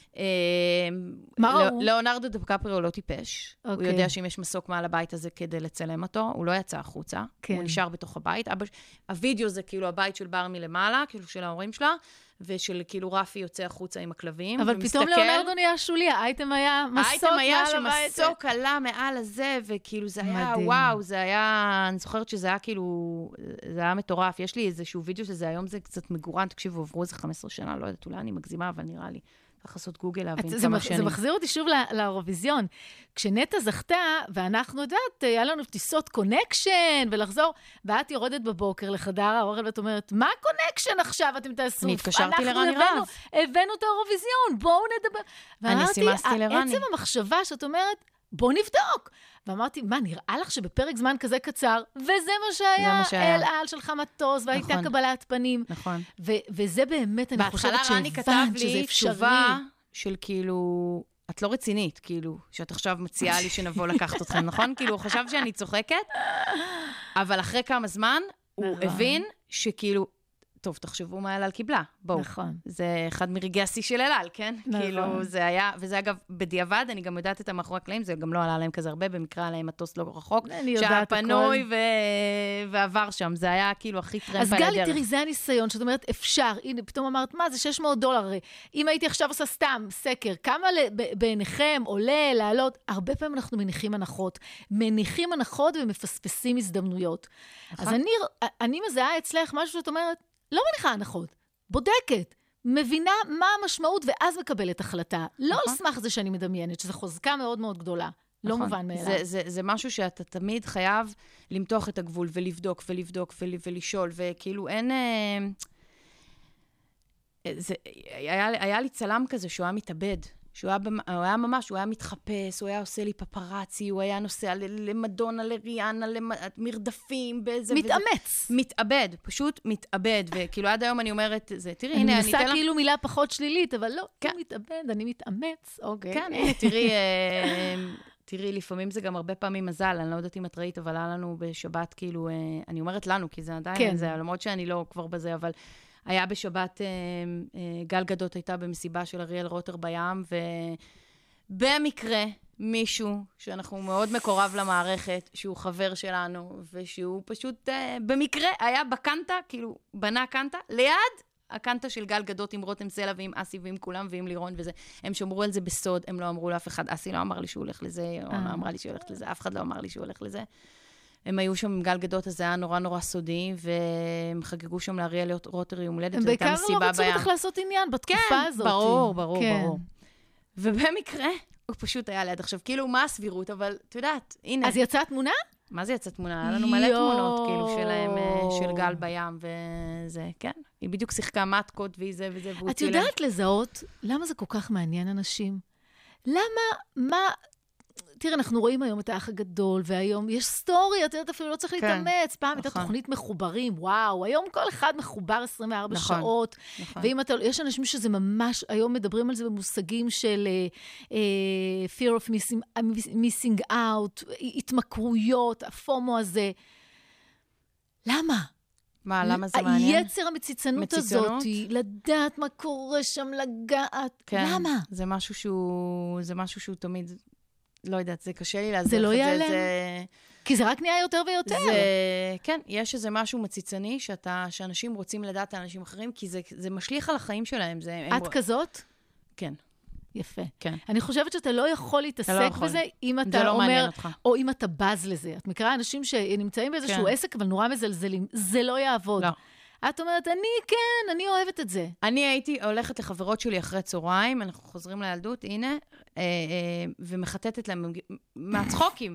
מה הוא? ליאונרדו דיקפריו לא טיפש. הוא יודע שאם יש מסוק מעל הבית הזה כדי לצלם אותו, הוא לא יצא החוצה, הוא נשאר בתוך הבית. הווידאו זה כאילו הבית של בר מלמעלה, כאילו של ההורים שלה, ושל כאילו רפי יוצא החוצה עם הכלבים. אבל פתאום ליאונרדו נהיה שולי, האייטם היה מסוק מעל הבית. האייטם היה שמסוק עלה מעל הזה, וכאילו זה היה, וואו, זה היה, אני זוכרת שזה היה כאילו, זה היה מטורף. יש לי איזשהו וידאו שזה היום, זה קצת מגורן, תקשיבו, עברו איזה חמש עשרה שנה, לא יודעת, אולי אני מגזימה, אבל נראה לי. צריך לעשות גוגל להבין כמה שנים. זה מחזיר אותי שוב לאירוויזיון. כשנטה זכתה, ואנחנו יודעת, היה לנו טיסות קונקשן, ולחזור, ואת יורדת בבוקר לחדר האוכל, ואת אומרת, מה קונקשן עכשיו אתם תעשו? אני התקשרתי לרני רז. אנחנו הבאנו את האירוויזיון, בואו נדבר. אני סימסתי לרני. עצם המחשבה שאת אומרת, בואו נבדוק. ואמרתי, מה, נראה לך שבפרק זמן כזה קצר, וזה מה שהיה, אל על שלך מטוס, והייתה קבלת פנים. נכון. וזה באמת, אני חושבת בהתחלה רני כתב לי תשובה של כאילו, את לא רצינית, כאילו, שאת עכשיו מציעה לי שנבוא לקחת אתכם, נכון? כאילו, הוא חשב שאני צוחקת, אבל אחרי כמה זמן, הוא הבין שכאילו, טוב, תחשבו מה אל על קיבלה. בואו. נכון. זה אחד מרגעי השיא של אל על, כן? נכון. כאילו, זה היה, וזה אגב, בדיעבד, אני גם יודעת את המאחורי הקלעים, זה גם לא עלה להם כזה הרבה, במקרה עליהם מטוס לא רחוק. אני יודעת הכל. שהיה פנוי ו... ועבר שם. זה היה כאילו הכי טרמפ על הדרך. אז גלי, תראי, זה הניסיון, שאת אומרת, אפשר. הנה, פתאום אמרת, מה, זה שש מאות דולר. אם הייתי עכשיו עושה סתם סקר, כמה בעיניכם עולה, לעלות? הרבה פעמים אנחנו מניחים הנחות. מניחים הנחות ומפספסים הזדמנויות. אז אני, אני מזהה אצלך משהו שאת אומרת, לא מניחה הנחות, בודקת, מבינה מה המשמעות ואז מקבלת החלטה. לא על סמך זה שאני מדמיינת, שזו חוזקה מאוד מאוד גדולה. לא מובן מאליו. זה, זה, זה משהו שאתה תמיד חייב למתוח את הגבול ולבדוק ולבדוק ול, ולשאול, וכאילו אין... זה, היה, היה לי צלם כזה שהוא היה מתאבד. שהוא היה, הוא היה ממש, הוא היה מתחפש, הוא היה עושה לי פפרצי, הוא היה נוסע למדונה, לריאנה, למרדפים, באיזה... מתאמץ. וזה, מתאבד, פשוט מתאבד, וכאילו עד היום אני אומרת, זה, תראי, הנה, אני אתן לך... אני מנסה כאילו מילה פחות שלילית, אבל לא, כן. הוא מתאבד, אני מתאמץ, אוקיי. כן, הנה, תראי, תראי, לפעמים זה גם הרבה פעמים מזל, אני לא יודעת אם את ראית, אבל היה לנו בשבת, כאילו, אני אומרת לנו, כי זה עדיין, כן. זה, למרות שאני לא כבר בזה, אבל... היה בשבת, גל גדות הייתה במסיבה של אריאל רוטר בים, ובמקרה מישהו, שאנחנו מאוד מקורב למערכת, שהוא חבר שלנו, ושהוא פשוט במקרה היה בקנטה, כאילו בנה קנטה, ליד הקנטה של גל גדות עם רותם סלע ועם אסי ועם כולם ועם לירון וזה. הם שמרו על זה בסוד, הם לא אמרו לאף אחד, אסי לא אמר לי שהוא הולך לזה, או לא אמרה לי שהוא הולך לזה, אף אחד לא אמר לי שהוא הולך לזה. הם היו שם עם גל גדות, אז זה היה נורא נורא סודי, והם חגגו שם לאריאל רוטר יום הולדת, הם בעיקר לא רצו בטח לעשות עניין בתקופה הזאת. כן, ברור, ברור, ברור. ובמקרה, הוא פשוט היה ליד. עכשיו, כאילו, מה הסבירות? אבל, את יודעת, הנה. אז יצאה תמונה? מה זה יצאה תמונה? היה לנו מלא תמונות, כאילו, שלהם, של גל בים, וזה, כן. היא בדיוק שיחקה מתקות, והיא זה וזה, והוא את יודעת לזהות, למה זה כל כך מעניין אנשים? למה, מה... תראה, אנחנו רואים היום את האח הגדול, והיום יש סטורי, את יודעת, אפילו לא צריך להתאמץ. פעם הייתה תוכנית מחוברים, וואו, היום כל אחד מחובר עשרים וארבע שעות. ואם אתה, יש אנשים שזה ממש, היום מדברים על זה במושגים של fear of missing out, התמכרויות, הפומו הזה. למה? מה, למה זה מעניין? היצר המציצנות הזאת, לדעת מה קורה שם, לגעת. למה? זה משהו שהוא, זה משהו שהוא תמיד... לא יודעת, זה קשה לי להסביר. זה לא יעלם. זה... כי זה רק נהיה יותר ויותר. זה, כן, יש איזה משהו מציצני, שאתה, שאנשים רוצים לדעת על אנשים אחרים, כי זה, זה משליך על החיים שלהם. זה, את הם... כזאת? כן. יפה. כן. אני חושבת שאתה לא יכול להתעסק לא יכול. בזה, אם אתה לא אומר, או אם אתה בז לזה. את מכירה אנשים שנמצאים באיזשהו כן. עסק, אבל נורא מזלזלים. זה לא יעבוד. לא. את אומרת, אני כן, אני אוהבת את זה. אני הייתי הולכת לחברות שלי אחרי צהריים, אנחנו חוזרים לילדות, הנה, אה, אה, ומחטטת להם מהצחוקים.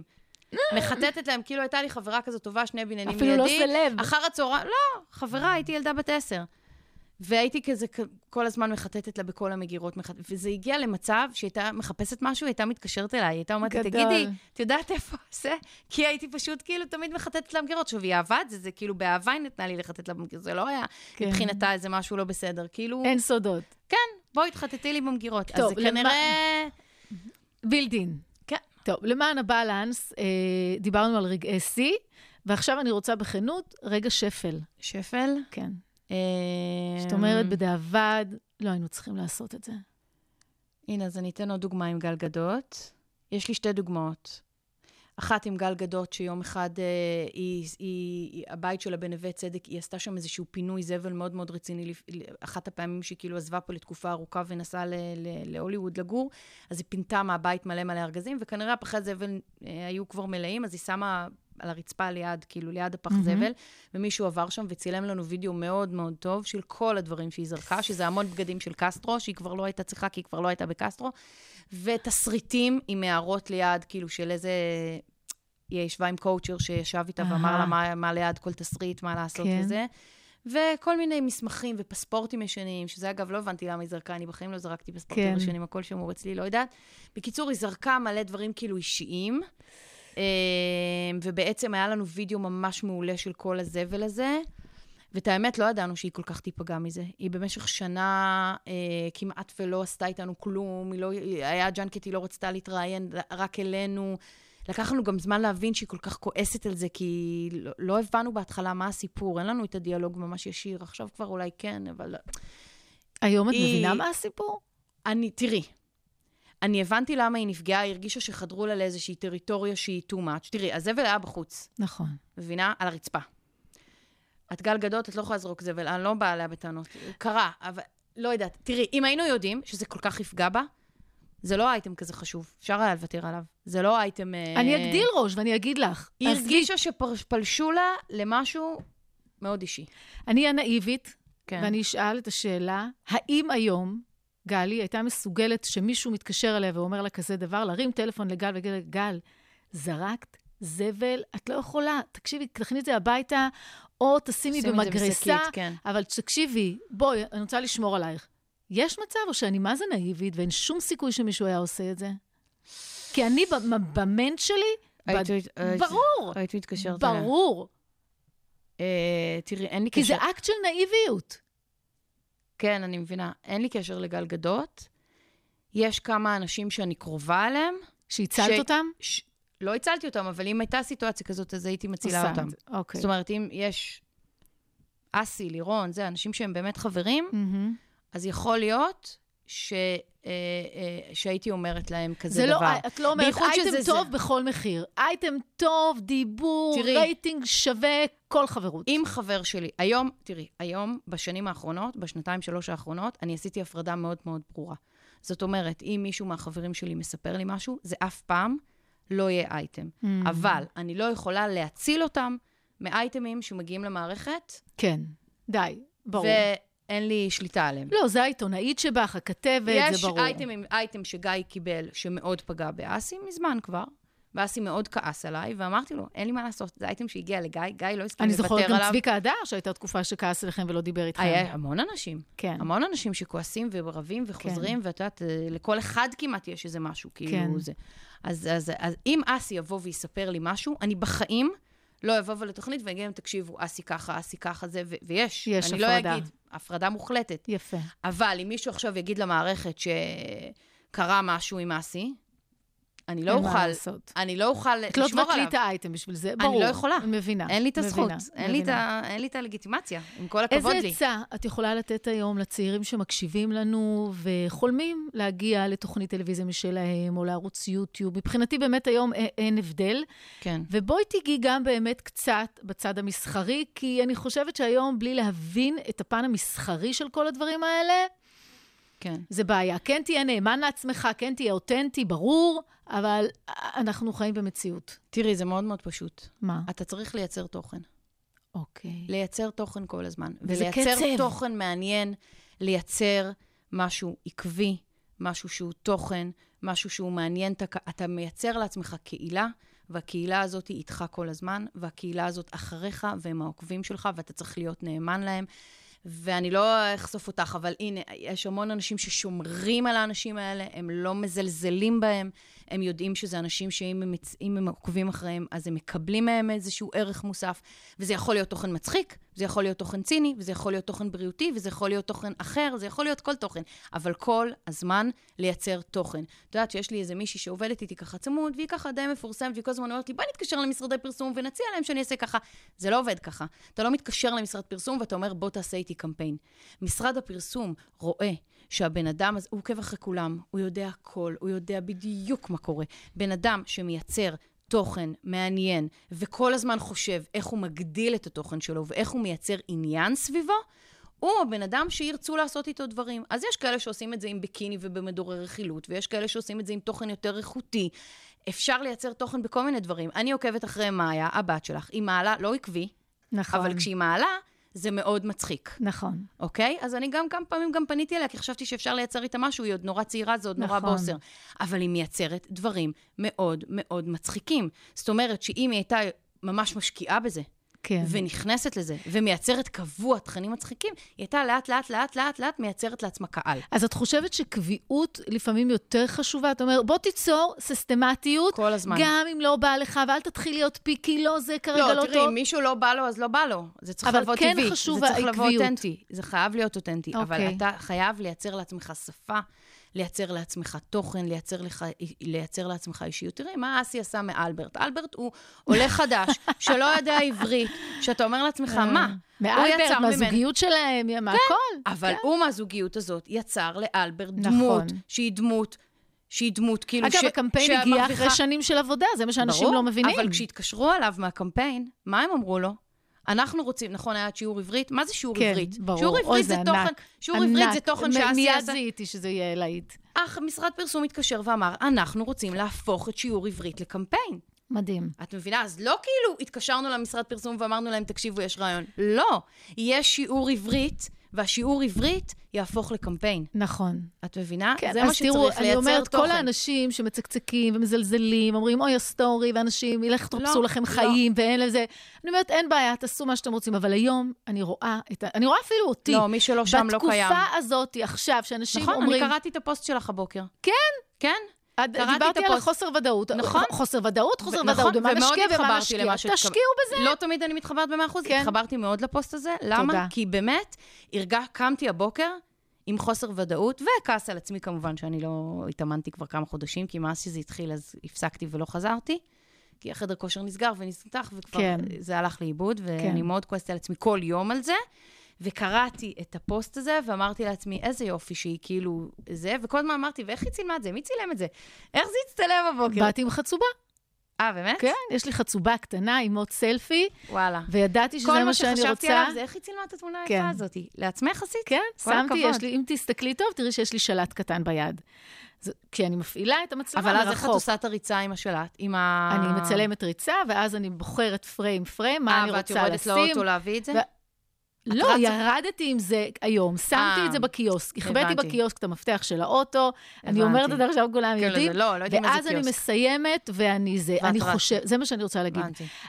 מחטטת להם, כאילו הייתה לי חברה כזאת טובה, שני בניינים לידי. אפילו לא סלב. אחר הצהריים, לא, חברה, הייתי ילדה בת עשר. והייתי כזה כל הזמן מחטטת לה בכל המגירות, וזה הגיע למצב שהייתה מחפשת משהו, הייתה מתקשרת אליי, הייתה אומרת, תגידי, את יודעת איפה זה? כי הייתי פשוט כאילו תמיד מחטטת לה מגירות. עכשיו, היא אהבה את זה, זה כאילו באהבה היא נתנה לי לחטט לה במגירות, זה לא היה מבחינתה איזה משהו לא בסדר, כאילו... אין סודות. כן, בואי תחטטי לי במגירות. אז זה כנראה... בילדין. כן. טוב, למען הבאלנס, דיברנו על רגעי שיא, ועכשיו אני רוצה בכנות, רגע שפל. שפל? כן. זאת אומרת, בדעבד, לא היינו צריכים לעשות את זה. הנה, אז אני אתן עוד דוגמה עם גל גדות. יש לי שתי דוגמאות. אחת עם גל גדות, שיום אחד אה, היא, היא, היא, הבית שלה בנווה צדק, היא עשתה שם איזשהו פינוי זבל מאוד מאוד רציני, אחת הפעמים שהיא כאילו עזבה פה לתקופה ארוכה ונסעה ל, ל, להוליווד לגור, אז היא פינתה מהבית מלא מלא ארגזים, וכנראה הפחי זבל אה, היו כבר מלאים, אז היא שמה על הרצפה ליד, כאילו ליד הפח mm-hmm. זבל, ומישהו עבר שם וצילם לנו וידאו מאוד מאוד טוב של כל הדברים שהיא זרקה, שזה המון בגדים של קסטרו, שהיא כבר לא הייתה צריכה, כי היא כבר לא הייתה בקסטרו, ותסריטים עם הערות ליד, כאילו של איזה... היא ישבה עם קואוצ'ר שישב איתה ואמר לה מה, מה ליד כל תסריט, מה לעשות כן. וזה, וכל מיני מסמכים ופספורטים ישנים, שזה אגב לא הבנתי למה היא זרקה, אני בחיים לא זרקתי פספורטים כן. ישנים, הכל שמור אצלי, לא יודעת. בקיצור, היא זרקה מלא דברים כאילו אישיים, ובעצם היה לנו וידאו ממש מעולה של כל הזבל הזה, ואת האמת לא ידענו שהיא כל כך תיפגע מזה. היא במשך שנה אה, כמעט ולא עשתה איתנו כלום, היא לא, היה ג'אנקט, היא לא רצתה להתראיין רק אלינו, לקח לנו גם זמן להבין שהיא כל כך כועסת על זה, כי לא, לא הבנו בהתחלה מה הסיפור, אין לנו את הדיאלוג ממש ישיר, עכשיו כבר אולי כן, אבל... היום את היא... מבינה מה הסיפור? אני, תראי, אני הבנתי למה היא נפגעה, היא הרגישה שחדרו לה לאיזושהי טריטוריה שהיא too much. תראי, הזבל היה בחוץ. נכון. מבינה? על הרצפה. את גל גדות, את לא יכולה לזרוק זבל, אני לא באה עליה בטענות. קרה, אבל לא יודעת. תראי, אם היינו יודעים שזה כל כך יפגע בה, זה לא אייטם כזה חשוב. אפשר היה לוותר עליו. זה לא אייטם... אני אגדיל ראש ואני אגיד לך. היא הרגישה שפלשו לה למשהו מאוד אישי. אני הנאיבית, כן. ואני אשאל את השאלה, האם היום גלי הייתה מסוגלת שמישהו מתקשר אליה ואומר לה כזה דבר, להרים טלפון לגל וגיד לה, גל, זרקת זבל, את לא יכולה, תקשיבי, תכני את זה הביתה, או תשימי במגרסה, כן. אבל תקשיבי, בואי, אני רוצה לשמור עלייך. יש מצב או שאני מה זה נאיבית, ואין שום סיכוי שמישהו היה עושה את זה? כי אני במנט שלי, ברור. הייתי מתקשרת אליה. ברור. תראי, אין לי קשר. כי זה אקט של נאיביות. כן, אני מבינה. אין לי קשר לגל גדות. יש כמה אנשים שאני קרובה עליהם. שהצלת אותם? לא הצלתי אותם, אבל אם הייתה סיטואציה כזאת, אז הייתי מצילה אותם. זאת אומרת, אם יש אסי, לירון, זה אנשים שהם באמת חברים, אז יכול להיות ש... שהייתי אומרת להם כזה דבר. לא, את לא אומרת, אייטם טוב זה... בכל מחיר. אייטם טוב, דיבור, תראי, רייטינג שווה, כל חברות. עם חבר שלי. היום, תראי, היום, בשנים האחרונות, בשנתיים שלוש האחרונות, אני עשיתי הפרדה מאוד מאוד ברורה. זאת אומרת, אם מישהו מהחברים שלי מספר לי משהו, זה אף פעם לא יהיה אייטם. Mm. אבל אני לא יכולה להציל אותם מאייטמים שמגיעים למערכת. כן, די, ברור. ו... אין לי שליטה עליהם. לא, זה העיתונאית שבך, הכתבת, זה ברור. יש אייטם, אייטם שגיא קיבל, שמאוד פגע באסי, מזמן כבר, ואסי מאוד כעס עליי, ואמרתי לו, אין לי מה לעשות, זה אייטם שהגיע לגיא, גיא לא הסכים לוותר עליו. אני זוכרת גם צביקה הדר, שהייתה תקופה שכעס אליכם ולא דיבר איתכם. היה המון אנשים. כן. המון אנשים שכועסים ורבים וחוזרים, ואת יודעת, לכל אחד כמעט יש איזה משהו, כאילו זה. אז, אז, אז אם אסי יבוא ויספר לי משהו, אני בחיים לא אבוא לתוכנית ואגיד להם, תקשיבו, אסי ככה, אסי ככה, זה, ו- ויש. יש אני הפרדה. לא אגיד, הפרדה מוחלטת. יפה. אבל אם מישהו עכשיו יגיד למערכת שקרה משהו עם אסי, אני לא אוכל, אני לא אוכל לשמור עליו. את לא תבטלי את האייטם בשביל זה, ברור. אני לא יכולה. מבינה. אין לי את הזכות. אין לי את ה, אין לי את הלגיטימציה, עם כל הכבוד לי. איזה עצה את יכולה לתת היום לצעירים שמקשיבים לנו וחולמים להגיע לתוכנית טלוויזיה משלהם, או לערוץ יוטיוב? מבחינתי באמת היום אין הבדל. כן. ובואי תיגעי גם באמת קצת בצד המסחרי, כי אני חושבת שהיום בלי להבין את הפן המסחרי של כל הדברים האלה, כן. זה בעיה. כן תהיה נאמן לעצמך, כן תהיה אותנטי, ברור, אבל אנחנו חיים במציאות. תראי, זה מאוד מאוד פשוט. מה? אתה צריך לייצר תוכן. אוקיי. לייצר תוכן כל הזמן. וזה ולייצר קצב. תוכן מעניין, לייצר משהו עקבי, משהו שהוא תוכן, משהו שהוא מעניין. אתה מייצר לעצמך קהילה, והקהילה הזאת היא איתך כל הזמן, והקהילה הזאת אחריך, והם העוקבים שלך, ואתה צריך להיות נאמן להם. ואני לא אחשוף אותך, אבל הנה, יש המון אנשים ששומרים על האנשים האלה, הם לא מזלזלים בהם, הם יודעים שזה אנשים שאם הם, אם הם עוקבים אחריהם, אז הם מקבלים מהם איזשהו ערך מוסף, וזה יכול להיות תוכן מצחיק, זה יכול להיות תוכן ציני, וזה יכול להיות תוכן בריאותי, וזה יכול להיות תוכן אחר, זה יכול להיות כל תוכן, אבל כל הזמן לייצר תוכן. את יודעת שיש לי איזה מישהי שעובדת איתי ככה צמוד, והיא ככה די מפורסמת, והיא כל הזמן אומרת לי, בוא נתקשר למשרדי פרסום ונציע להם שאני אעשה ככה. זה לא עובד ככה. אתה לא מתקשר למשרד פרסום ואתה אומר, בוא תעשה איתי קמפיין. משרד הפרסום רואה שהבן אדם, אז הוא עוקב אחרי כולם, הוא יודע הכל, הוא יודע בדיוק מה קורה. בן אדם שמייצר תוכן מעניין, וכל הזמן חושב איך הוא מגדיל את התוכן שלו, ואיך הוא מייצר עניין סביבו, הוא הבן אדם שירצו לעשות איתו דברים. אז יש כאלה שעושים את זה עם ביקיני ובמדורי רכילות, ויש כאלה שעושים את זה עם תוכן יותר איכותי. אפשר לייצר תוכן בכל מיני דברים. אני עוקבת אחרי מאיה, הבת שלך. היא מעלה, לא עקבי, נכון. אבל כשהיא מעלה, זה מאוד מצחיק. נכון. אוקיי? אז אני גם כמה פעמים גם פניתי אליה, כי חשבתי שאפשר לייצר איתה משהו, היא עוד נורא צעירה, זה עוד נורא נכון. בוסר. אבל היא מייצרת דברים מאוד מאוד מצחיקים. זאת אומרת שאם היא הייתה ממש משקיעה בזה, כן. ונכנסת לזה, ומייצרת קבוע תכנים מצחיקים, היא הייתה לאט, לאט, לאט, לאט, לאט, מייצרת לעצמה קהל. אז את חושבת שקביעות לפעמים יותר חשובה? את אומרת, בוא תיצור סיסטמטיות, כל הזמן. גם אם לא בא לך, ואל תתחיל להיות פיקי, לא, זה כרגע לא, לא, לא תראי, טוב. אם מישהו לא בא לו, אז לא בא לו. זה צריך לבוא כן טבעי. חשוב זה צריך לבוא העקביות. אותנטי. זה חייב להיות אותנטי. אוקיי. אבל אתה חייב לייצר לעצמך שפה, לייצר לעצמך תוכן, לייצר, לך, לייצר לעצמך אישיות. תראי, מה אסי עשה מאלברט? אלברט הוא עולה חדש, שלא יודע עברית, שאתה אומר לעצמך, מה? מאלברט, מהזוגיות שלהם, מהכל. אבל הוא מהזוגיות הזאת יצר לאלברט דמות, שהיא דמות, שהיא דמות, כאילו... אגב, הקמפיין הגיע אחרי שנים של עבודה, זה מה שאנשים לא מבינים. אבל כשהתקשרו עליו מהקמפיין, מה הם אמרו לו? אנחנו רוצים, נכון, היה שיעור עברית? מה זה שיעור עברית? כן, ברור. שיעור עברית זה תוכן, שיעור עברית זה תוכן שאסי מיד עשה. זיהיתי שזה יהיה להיט. אך משרד פרסום התקשר ואמר, אנחנו רוצים להפוך את שיעור עברית לקמפיין. מדהים. את מבינה? אז לא כאילו התקשרנו למשרד פרסום ואמרנו להם, תקשיבו, יש רעיון. לא. יש שיעור עברית, והשיעור עברית יהפוך לקמפיין. נכון. את מבינה? כן, זה מה שצריך לייצר תוכן. אני אומרת, כל האנשים שמצקצקים ומזלזלים, אומרים, אוי, הסטורי, ואנשים, ילך תרפסו לכם חיים, ואין לזה. אני אומרת, אין בעיה, תעשו מה שאתם רוצים, אבל היום אני רואה, אני רואה אפילו אותי. לא, מי שלא שם לא קיים. בתקופה הזאת, עכשיו, שאנשים אומרים... נכון, אני קראתי את הפוסט שלך הבוקר. כן? כן? דיברתי על חוסר ודאות. נכון. חוסר ודאות, חוסר ודאות. במה נשקיע ומה נשקיע. תשקיעו בזה. לא תמיד אני מתחברת במאה אחוז. התחברתי מאוד לפוסט הזה. למה? כי באמת, קמתי הבוקר עם חוסר ודאות, וכעס על עצמי כמובן שאני לא התאמנתי כבר כמה חודשים, כי מאז שזה התחיל אז הפסקתי ולא חזרתי. כי החדר כושר נסגר ונסתח, וכבר זה הלך לאיבוד, ואני מאוד כועסת על עצמי כל יום על זה. וקראתי את הפוסט הזה, ואמרתי לעצמי, איזה יופי שהיא כאילו זה, וכל הזמן אמרתי, ואיך היא צילמה את זה? מי צילם את זה? איך זה יצטלם בבוקר? באתי עם חצובה. אה, באמת? כן, יש לי חצובה קטנה עם עוד סלפי, וואלה. וידעתי שזה מה שאני רוצה. כל מה שחשבתי עליו זה איך היא צילמה את התמונה היפה הזאת. לעצמך עשית? כן, שמתי, יש לי, אם תסתכלי טוב, תראי שיש לי שלט קטן ביד. כי אני מפעילה את המצלמה מרחוק. אבל אז איך את עושה את הריצה עם השלט? אני מצלמת ריצה, ואז אני בוחרת פריים פריים, מה אני רוצה לשים. אה, ואת יורדת לאוטו להביא את זה? לא, ירדתי עם זה היום, שמתי את זה בקיוסק, החבאתי בקיוסק את המפתח של האוטו, אני אומרת את זה עכשיו, כולם יודעים, ואז אני מסיימת, ואני זה, אני חושב, זה מה שאני רוצה להגיד.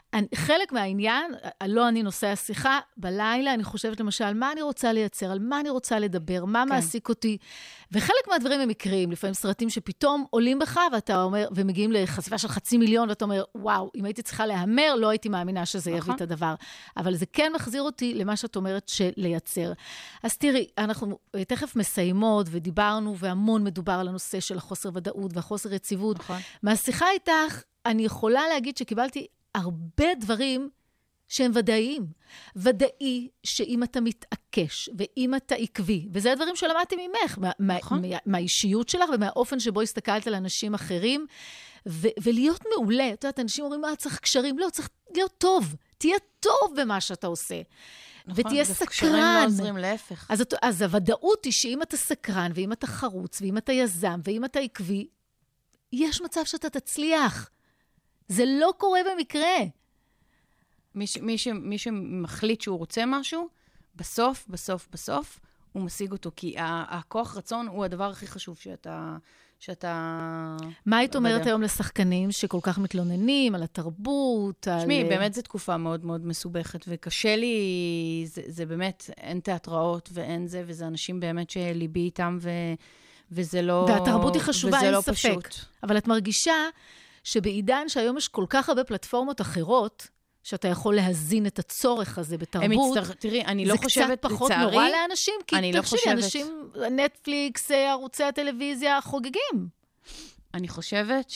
חלק מהעניין, לא אני נושא השיחה, בלילה אני חושבת למשל, מה אני רוצה לייצר, על מה אני רוצה לדבר, מה מעסיק אותי, וחלק מהדברים הם מקרים, לפעמים סרטים שפתאום עולים בך, ואתה אומר, ומגיעים לחשיפה של חצי מיליון, ואתה אומר, וואו, אם הייתי צריכה להאמר, לא הייתי מאמינה שזה יביא את הדבר. אבל זה כן מחזיר אותי למה שאת אומרת של לייצר. אז תראי, אנחנו תכף מסיימות, ודיברנו, והמון מדובר על הנושא של החוסר ודאות, והחוסר יציבות. מהשיחה איתך, אני יכולה להגיד שקיבלתי הרבה דברים, שהם ודאיים. ודאי שאם אתה מתעקש, ואם אתה עקבי, וזה הדברים שלמדתי ממך, נכון. מה, מה, מהאישיות שלך, ומהאופן שבו הסתכלת על אנשים אחרים, ו- ולהיות מעולה. את יודעת, אנשים אומרים, מה, צריך קשרים? לא, צריך להיות טוב. תהיה טוב במה שאתה עושה. נכון, ותהיה סקרן. קשרים לא עוזרים להפך. אז, אז הוודאות היא שאם אתה סקרן, ואם אתה חרוץ, ואם אתה יזם, ואם אתה עקבי, יש מצב שאתה תצליח. זה לא קורה במקרה. מי, ש, מי, ש, מי שמחליט שהוא רוצה משהו, בסוף, בסוף, בסוף, הוא משיג אותו, כי הכוח רצון הוא הדבר הכי חשוב שאתה, שאתה... מה היית אומרת היום לשחקנים שכל כך מתלוננים על התרבות? תשמעי, באמת זו תקופה מאוד מאוד מסובכת, וקשה לי, זה, זה באמת, אין תיאטראות ואין זה, וזה אנשים באמת שליבי איתם, ו, וזה לא... והתרבות היא חשובה, אין לא ספק. פשוט. אבל את מרגישה שבעידן שהיום יש כל כך הרבה פלטפורמות אחרות, שאתה יכול להזין את הצורך הזה בתרבות, מצטר... תראי, אני לא חושבת, זה קצת פחות לצערי, נורא לאנשים, כי אני לא תחשבי, חושבת... אנשים, נטפליקס, ערוצי הטלוויזיה, חוגגים. אני חושבת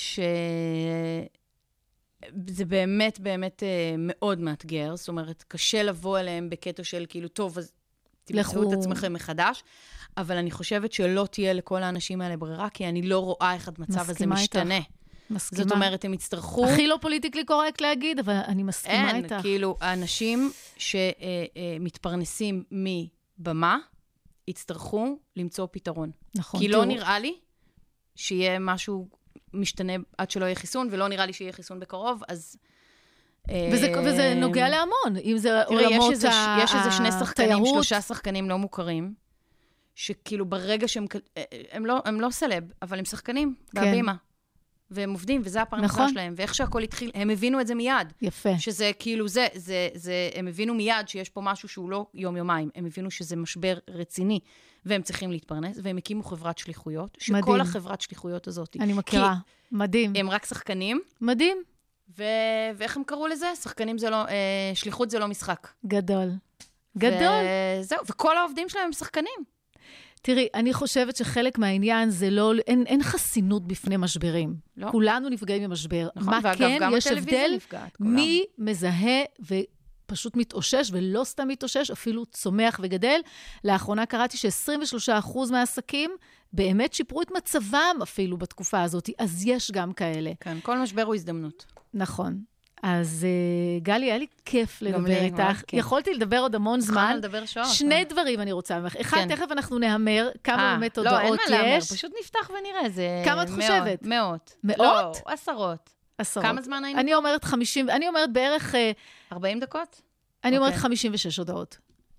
שזה באמת, באמת מאוד מאתגר, זאת אומרת, קשה לבוא אליהם בקטע של כאילו, טוב, אז תמצאו את עצמכם מחדש, אבל אני חושבת שלא תהיה לכל האנשים האלה ברירה, כי אני לא רואה איך המצב הזה משתנה. מסכימה. זאת אומרת, הם יצטרכו... הכי לא פוליטיקלי קורקט להגיד, אבל אני מסכימה אין, איתך. אין, כאילו, האנשים שמתפרנסים מבמה, יצטרכו למצוא פתרון. נכון. כי לא נראה לי שיהיה משהו משתנה עד שלא יהיה חיסון, ולא נראה לי שיהיה חיסון בקרוב, אז... וזה, וזה נוגע להמון, אם זה עולמות התיירות. יש איזה שני שחקנים, שלושה שחקנים לא מוכרים, שכאילו ברגע שהם... הם לא, הם לא סלב, אבל הם שחקנים, בהבימה. והם עובדים, וזה הפרנסה נכון. שלהם, ואיך שהכל התחיל, הם הבינו את זה מיד. יפה. שזה כאילו זה, זה, זה, הם הבינו מיד שיש פה משהו שהוא לא יום-יומיים, הם הבינו שזה משבר רציני, והם צריכים להתפרנס, והם הקימו חברת שליחויות, שכל מדהים. החברת שליחויות הזאת. אני מכירה, מדהים. הם רק שחקנים. מדהים. ו... ואיך הם קראו לזה? שחקנים זה לא, אה, שליחות זה לא משחק. גדול. גדול. וזהו, וכל העובדים שלהם הם שחקנים. תראי, אני חושבת שחלק מהעניין זה לא, אין, אין חסינות בפני משברים. לא. כולנו נפגעים במשבר. נכון, מה ואגב, כן, גם יש הבדל נפגעת, מי מזהה ופשוט מתאושש, ולא סתם מתאושש, אפילו צומח וגדל. לאחרונה קראתי ש-עשרים ושלושה אחוז מהעסקים באמת שיפרו את מצבם אפילו בתקופה הזאת, אז יש גם כאלה. כן, כל משבר הוא הזדמנות. נכון. אז uh, גלי, היה לי כיף לדבר איתך. יכולתי לדבר עוד המון זמן. לדבר שעות. שני דברים אני רוצה ממך. אחד, כן. תכף אנחנו נהמר כמה 아, באמת הודעות יש. לא, אין מה להמר, פשוט נפתח ונראה. זה כמה את חושבת? מאות. מאות? לא, עשרות. עשרות. כמה זמן היינו? אני אומרת חמישים, אני אומרת בערך... ארבעים דקות? אני אומרת חמישים ושש הודעות.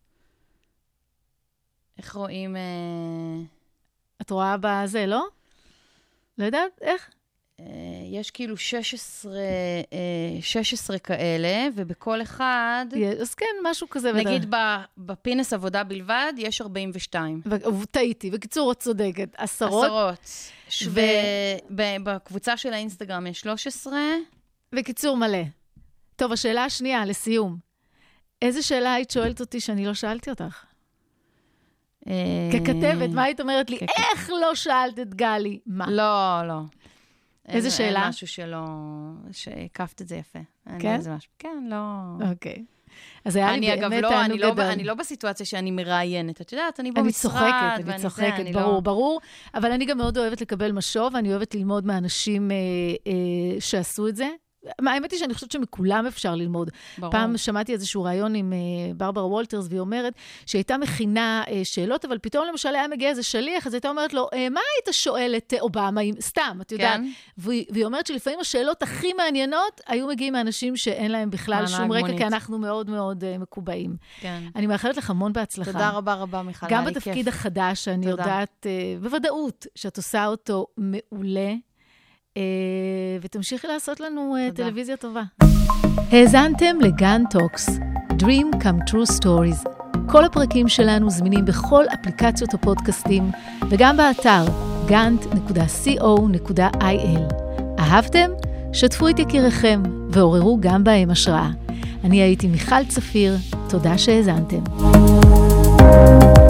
איך רואים... את רואה בזה, לא? לא יודעת? איך? יש כאילו שש עשרה, שש עשרה כאלה, ובכל אחד... אז כן, משהו כזה. נגיד בפינס עבודה בלבד, יש ארבעים ושתיים. טעיתי, בקיצור, את צודקת. עשרות. עשרות. ובקבוצה של האינסטגרם יש שלוש עשרה. בקיצור, מלא. טוב, השאלה השנייה, לסיום. איזה שאלה היית שואלת אותי שאני לא שאלתי אותך? ככתבת, מה היית אומרת לי? איך לא שאלת את גלי? מה? לא, לא. איזה שאלה? אין משהו שלא... שהקפת את זה יפה. כן? כן, לא... אוקיי. אז היה לי באמת תענוג גדול. אני לא בסיטואציה שאני מראיינת. את יודעת, אני במשרד. אני צוחקת, אני צוחקת, ברור, ברור. אבל אני גם מאוד אוהבת לקבל משוב, ואני אוהבת ללמוד מאנשים שעשו את זה. האמת היא שאני חושבת שמכולם אפשר ללמוד. ברור. פעם שמעתי איזשהו רעיון עם uh, ברברה וולטרס, והיא אומרת שהייתה מכינה uh, שאלות, אבל פתאום למשל היה מגיע איזה שליח, אז הייתה אומרת לו, uh, מה היית שואל את uh, אובמה? סתם, את יודעת? כן. והיא, והיא אומרת שלפעמים השאלות הכי מעניינות, היו מגיעים מאנשים שאין להם בכלל שום רקע, מונית. כי אנחנו מאוד מאוד uh, מקובעים. כן. אני מאחלת לך המון בהצלחה. תודה רבה רבה, מיכל. גם בתפקיד כיף. החדש, שאני תודה. יודעת uh, בוודאות שאת עושה אותו מעולה, Uh, ותמשיכי לעשות לנו uh, טלוויזיה טובה. האזנתם לגן טוקס, Dream Come True Stories. כל הפרקים שלנו זמינים בכל אפליקציות הפודקאסטים, וגם באתר גאנט נקודה סי או נקודה איי אל. אהבתם? שתפו את יקיריכם, ועוררו גם בהם השראה. אני הייתי מיכל צפיר, תודה שהאזנתם.